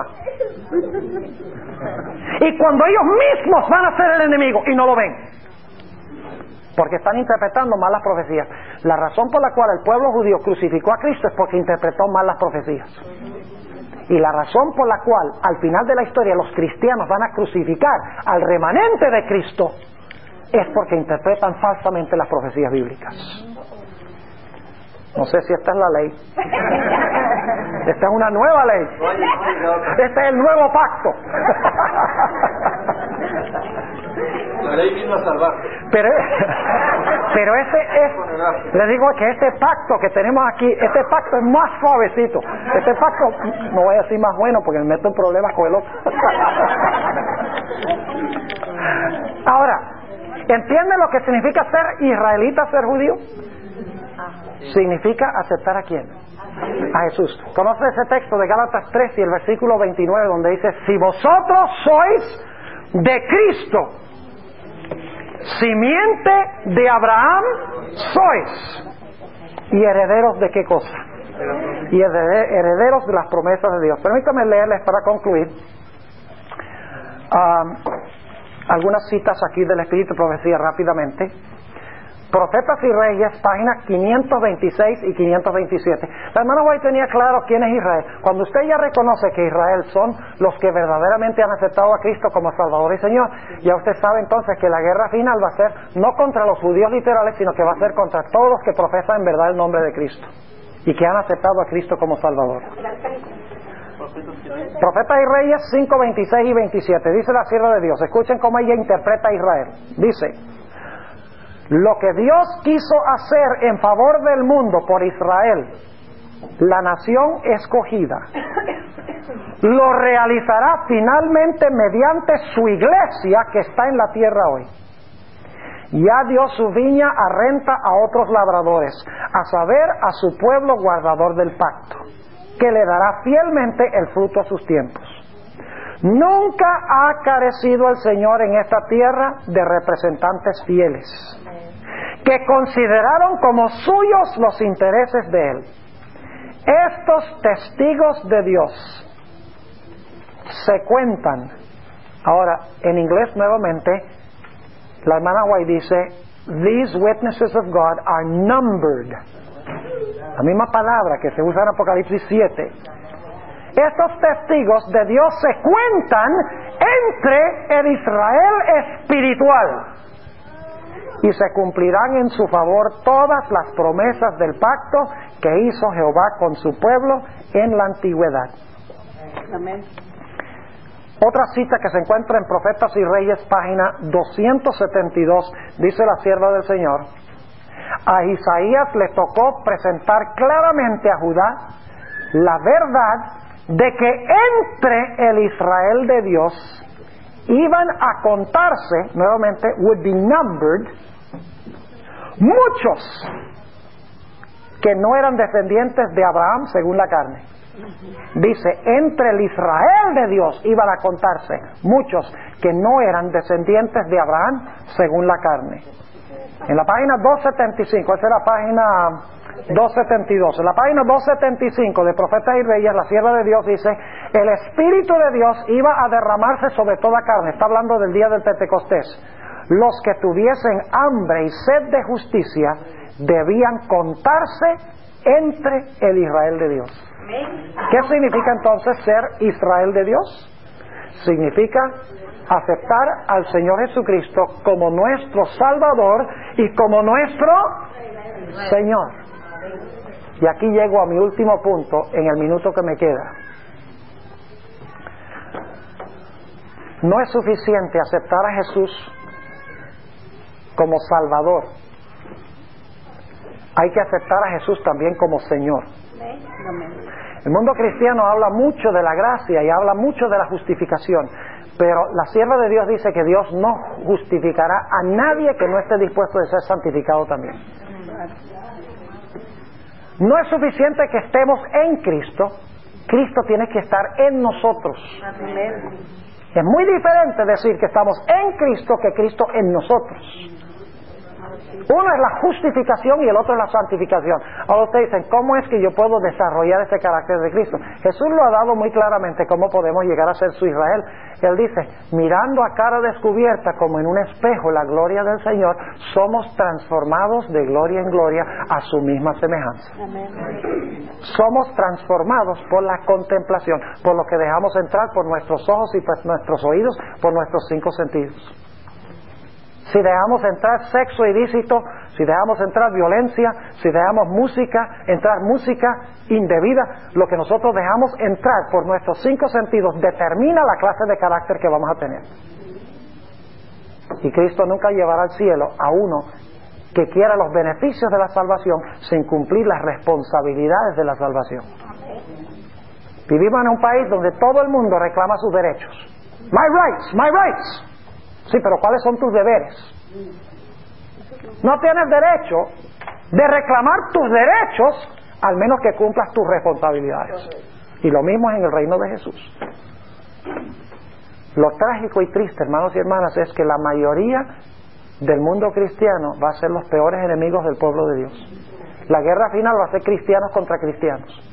y cuando ellos mismos van a ser el enemigo y no lo ven, porque están interpretando mal las profecías. La razón por la cual el pueblo judío crucificó a Cristo es porque interpretó mal las profecías. Y la razón por la cual al final de la historia los cristianos van a crucificar al remanente de Cristo es porque interpretan falsamente las profecías bíblicas. No sé si esta es la ley. Esta es una nueva ley. Este es el nuevo pacto. La ley vino a salvar. Pero, pero ese es, le digo que este pacto que tenemos aquí, este pacto es más suavecito. Este pacto, no voy a decir más bueno porque me meto en problemas con el otro. Ahora, ¿entiende lo que significa ser israelita, ser judío? Significa aceptar a quién? A Jesús. ¿Conoce ese texto de Gálatas tres y el versículo veintinueve donde dice: si vosotros sois de Cristo, simiente de Abraham sois, y herederos de qué cosa? Y herederos de las promesas de Dios. Permítame leerles para concluir um, algunas citas aquí del Espíritu de Profecía rápidamente. Profetas y Reyes, páginas quinientos veintiséis y quinientos veintisiete. La hermana White tenía claro quién es Israel. Cuando usted ya reconoce que Israel son los que verdaderamente han aceptado a Cristo como Salvador y Señor, ya usted sabe entonces que la guerra final va a ser no contra los judíos literales, sino que va a ser contra todos los que profesan en verdad el nombre de Cristo y que han aceptado a Cristo como Salvador. Profetas y Reyes cinco, veintiséis y veintisiete. Dice la sierva de Dios, escuchen cómo ella interpreta a Israel. Dice: lo que Dios quiso hacer en favor del mundo por Israel, la nación escogida, lo realizará finalmente mediante su iglesia que está en la tierra hoy. Ya dio su viña a renta a otros labradores, a saber, a su pueblo guardador del pacto, que le dará fielmente el fruto a sus tiempos. Nunca ha carecido el Señor en esta tierra de representantes fieles, que consideraron como suyos los intereses de Él. Estos testigos de Dios se cuentan. Ahora, en inglés nuevamente, la hermana White dice: these witnesses of God are numbered. La misma palabra que se usa en Apocalipsis siete. Estos testigos de Dios se cuentan entre el Israel espiritual, y se cumplirán en su favor todas las promesas del pacto que hizo Jehová con su pueblo en la antigüedad. Amén. Otra cita que se encuentra en Profetas y Reyes, página doscientos setenta y dos, dice la sierva del Señor: a Isaías le tocó presentar claramente a Judá la verdad de que entre el Israel de Dios iban a contarse, nuevamente, would be numbered, muchos que no eran descendientes de Abraham según la carne. Dice, entre el Israel de Dios iban a contarse muchos que no eran descendientes de Abraham según la carne. En la página doscientos setenta y cinco, esa es la página doscientos setenta y dos, en la página doscientos setenta y cinco de Profetas y Reyes, la sierva de Dios dice: el Espíritu de Dios iba a derramarse sobre toda carne. Está hablando del día del Pentecostés. Los que tuviesen hambre y sed de justicia debían contarse entre el Israel de Dios. ¿Qué significa entonces ser Israel de Dios? Significa aceptar al Señor Jesucristo como nuestro Salvador y como nuestro Señor. Y aquí llego a mi último punto en el minuto que me queda. No es suficiente aceptar a Jesús como Salvador. Hay que aceptar a Jesús también como Señor. El mundo cristiano habla mucho de la gracia y habla mucho de la justificación, pero la sierva de Dios dice que Dios no justificará a nadie que no esté dispuesto a ser santificado también. No es suficiente que estemos en Cristo, Cristo tiene que estar en nosotros. Es muy diferente decir que estamos en Cristo que Cristo en nosotros. Uno es la justificación y el otro es la santificación. Ahora ustedes dicen, ¿cómo es que yo puedo desarrollar este carácter de Cristo? Jesús lo ha dado muy claramente cómo podemos llegar a ser su Israel. Él dice, mirando a cara descubierta como en un espejo la gloria del Señor, somos transformados de gloria en gloria a su misma semejanza. Amén. Somos transformados por la contemplación, por lo que dejamos entrar por nuestros ojos y por nuestros oídos, por nuestros cinco sentidos. Si dejamos entrar sexo ilícito, si dejamos entrar violencia, si dejamos música, entrar música indebida, lo que nosotros dejamos entrar por nuestros cinco sentidos determina la clase de carácter que vamos a tener. Y Cristo nunca llevará al cielo a uno que quiera los beneficios de la salvación sin cumplir las responsabilidades de la salvación. Vivimos en un país donde todo el mundo reclama sus derechos. My rights, my rights. Sí, pero ¿cuáles son tus deberes? No tienes derecho de reclamar tus derechos al menos que cumplas tus responsabilidades. Y lo mismo es en el reino de Jesús. Lo trágico y triste, hermanos y hermanas, es que la mayoría del mundo cristiano va a ser los peores enemigos del pueblo de Dios. La guerra final va a ser cristianos contra cristianos.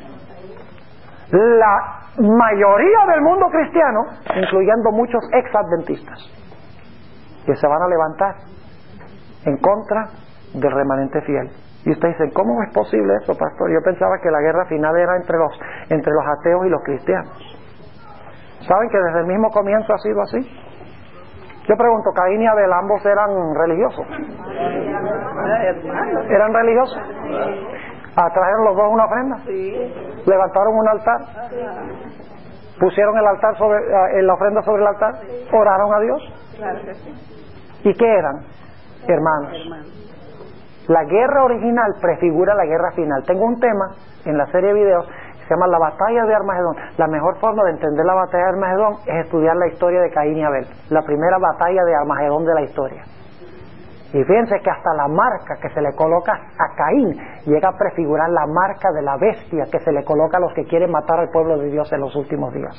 La mayoría del mundo cristiano, incluyendo muchos ex-adventistas, que se van a levantar en contra del remanente fiel. Y ustedes dicen, ¿cómo es posible eso, pastor? Yo pensaba que la guerra final era entre los, entre los ateos y los cristianos. ¿Saben que desde el mismo comienzo ha sido así? Yo pregunto, Caín y Abel, ambos eran religiosos. ¿Eran religiosos? ¿Atrajeron los dos una ofrenda? ¿Levantaron un altar? ¿Pusieron el altar sobre, la ofrenda sobre el altar? ¿Oraron a Dios? ¿Y qué eran? Hermanos. La guerra original prefigura la guerra final. Tengo un tema en la serie de videos que se llama La Batalla de Armagedón. La mejor forma de entender la batalla de Armagedón es estudiar la historia de Caín y Abel, la primera batalla de Armagedón de la historia. Y fíjense que hasta la marca que se le coloca a Caín llega a prefigurar la marca de la bestia que se le coloca a los que quieren matar al pueblo de Dios en los últimos días.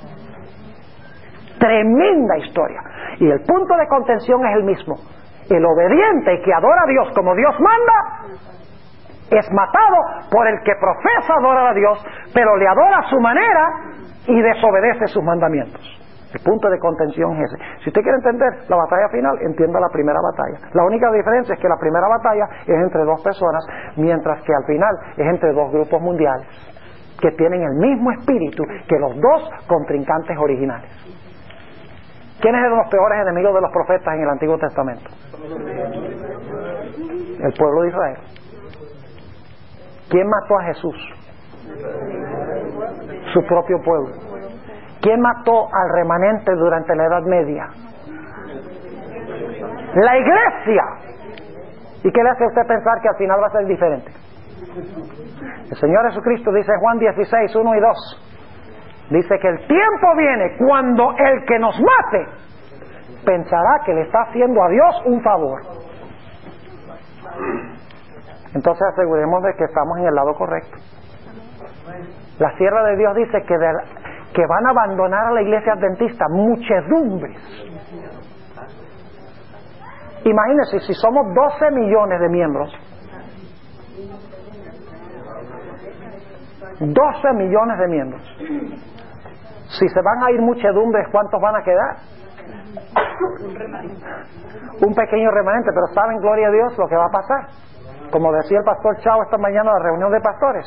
Tremenda historia. Y el punto de contención es el mismo. El obediente que adora a Dios como Dios manda es matado por el que profesa adorar a Dios, pero le adora a su manera y desobedece sus mandamientos. El punto de contención es ese. Si usted quiere entender la batalla final, entienda la primera batalla. La única diferencia es que la primera batalla es entre dos personas, mientras que al final es entre dos grupos mundiales que tienen el mismo espíritu que los dos contrincantes originales. ¿Quiénes eran los peores enemigos de los profetas en el Antiguo Testamento? El pueblo de Israel. ¿Quién mató a Jesús? Su propio pueblo. ¿Quién mató al remanente durante la Edad Media? La iglesia. ¿Y qué le hace a usted pensar que al final va a ser diferente? El Señor Jesucristo dice en Juan dieciséis, uno y dos, dice que el tiempo viene cuando el que nos mate pensará que le está haciendo a Dios un favor. Entonces aseguremos de que estamos en el lado correcto. La sierva de Dios dice que, de, que van a abandonar a la iglesia adventista muchedumbres. Imagínense, si somos doce millones de miembros, doce millones de miembros, si se van a ir muchedumbres, ¿cuántos van a quedar? Un pequeño remanente. Pero saben, gloria a Dios, lo que va a pasar. Como decía el pastor Chao esta mañana en la reunión de pastores,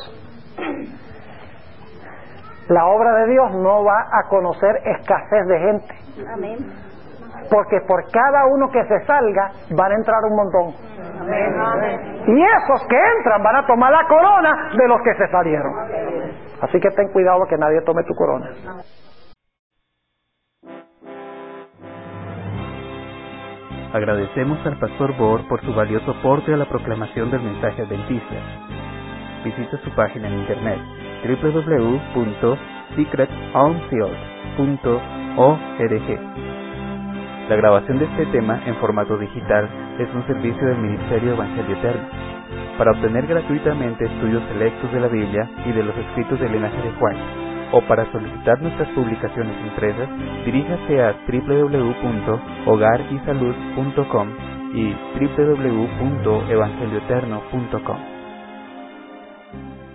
la obra de Dios no va a conocer escasez de gente. Amén. Porque por cada uno que se salga van a entrar un montón. Amén. Y esos que entran van a tomar la corona de los que se salieron. Así que ten cuidado que nadie tome tu corona. Agradecemos al Pastor Bohr por su valioso aporte a la proclamación del mensaje adventista. Visita su página en internet doble u doble u doble u punto secret unsealed punto org. La grabación de este tema en formato digital es un servicio del Ministerio Evangelio Eterno. Para obtener gratuitamente estudios selectos de la Biblia y de los escritos del linaje de Juan, o para solicitar nuestras publicaciones impresas, diríjase a doble u doble u doble u punto hogar y salud punto com y doble u doble u doble u punto evangelio eterno punto com.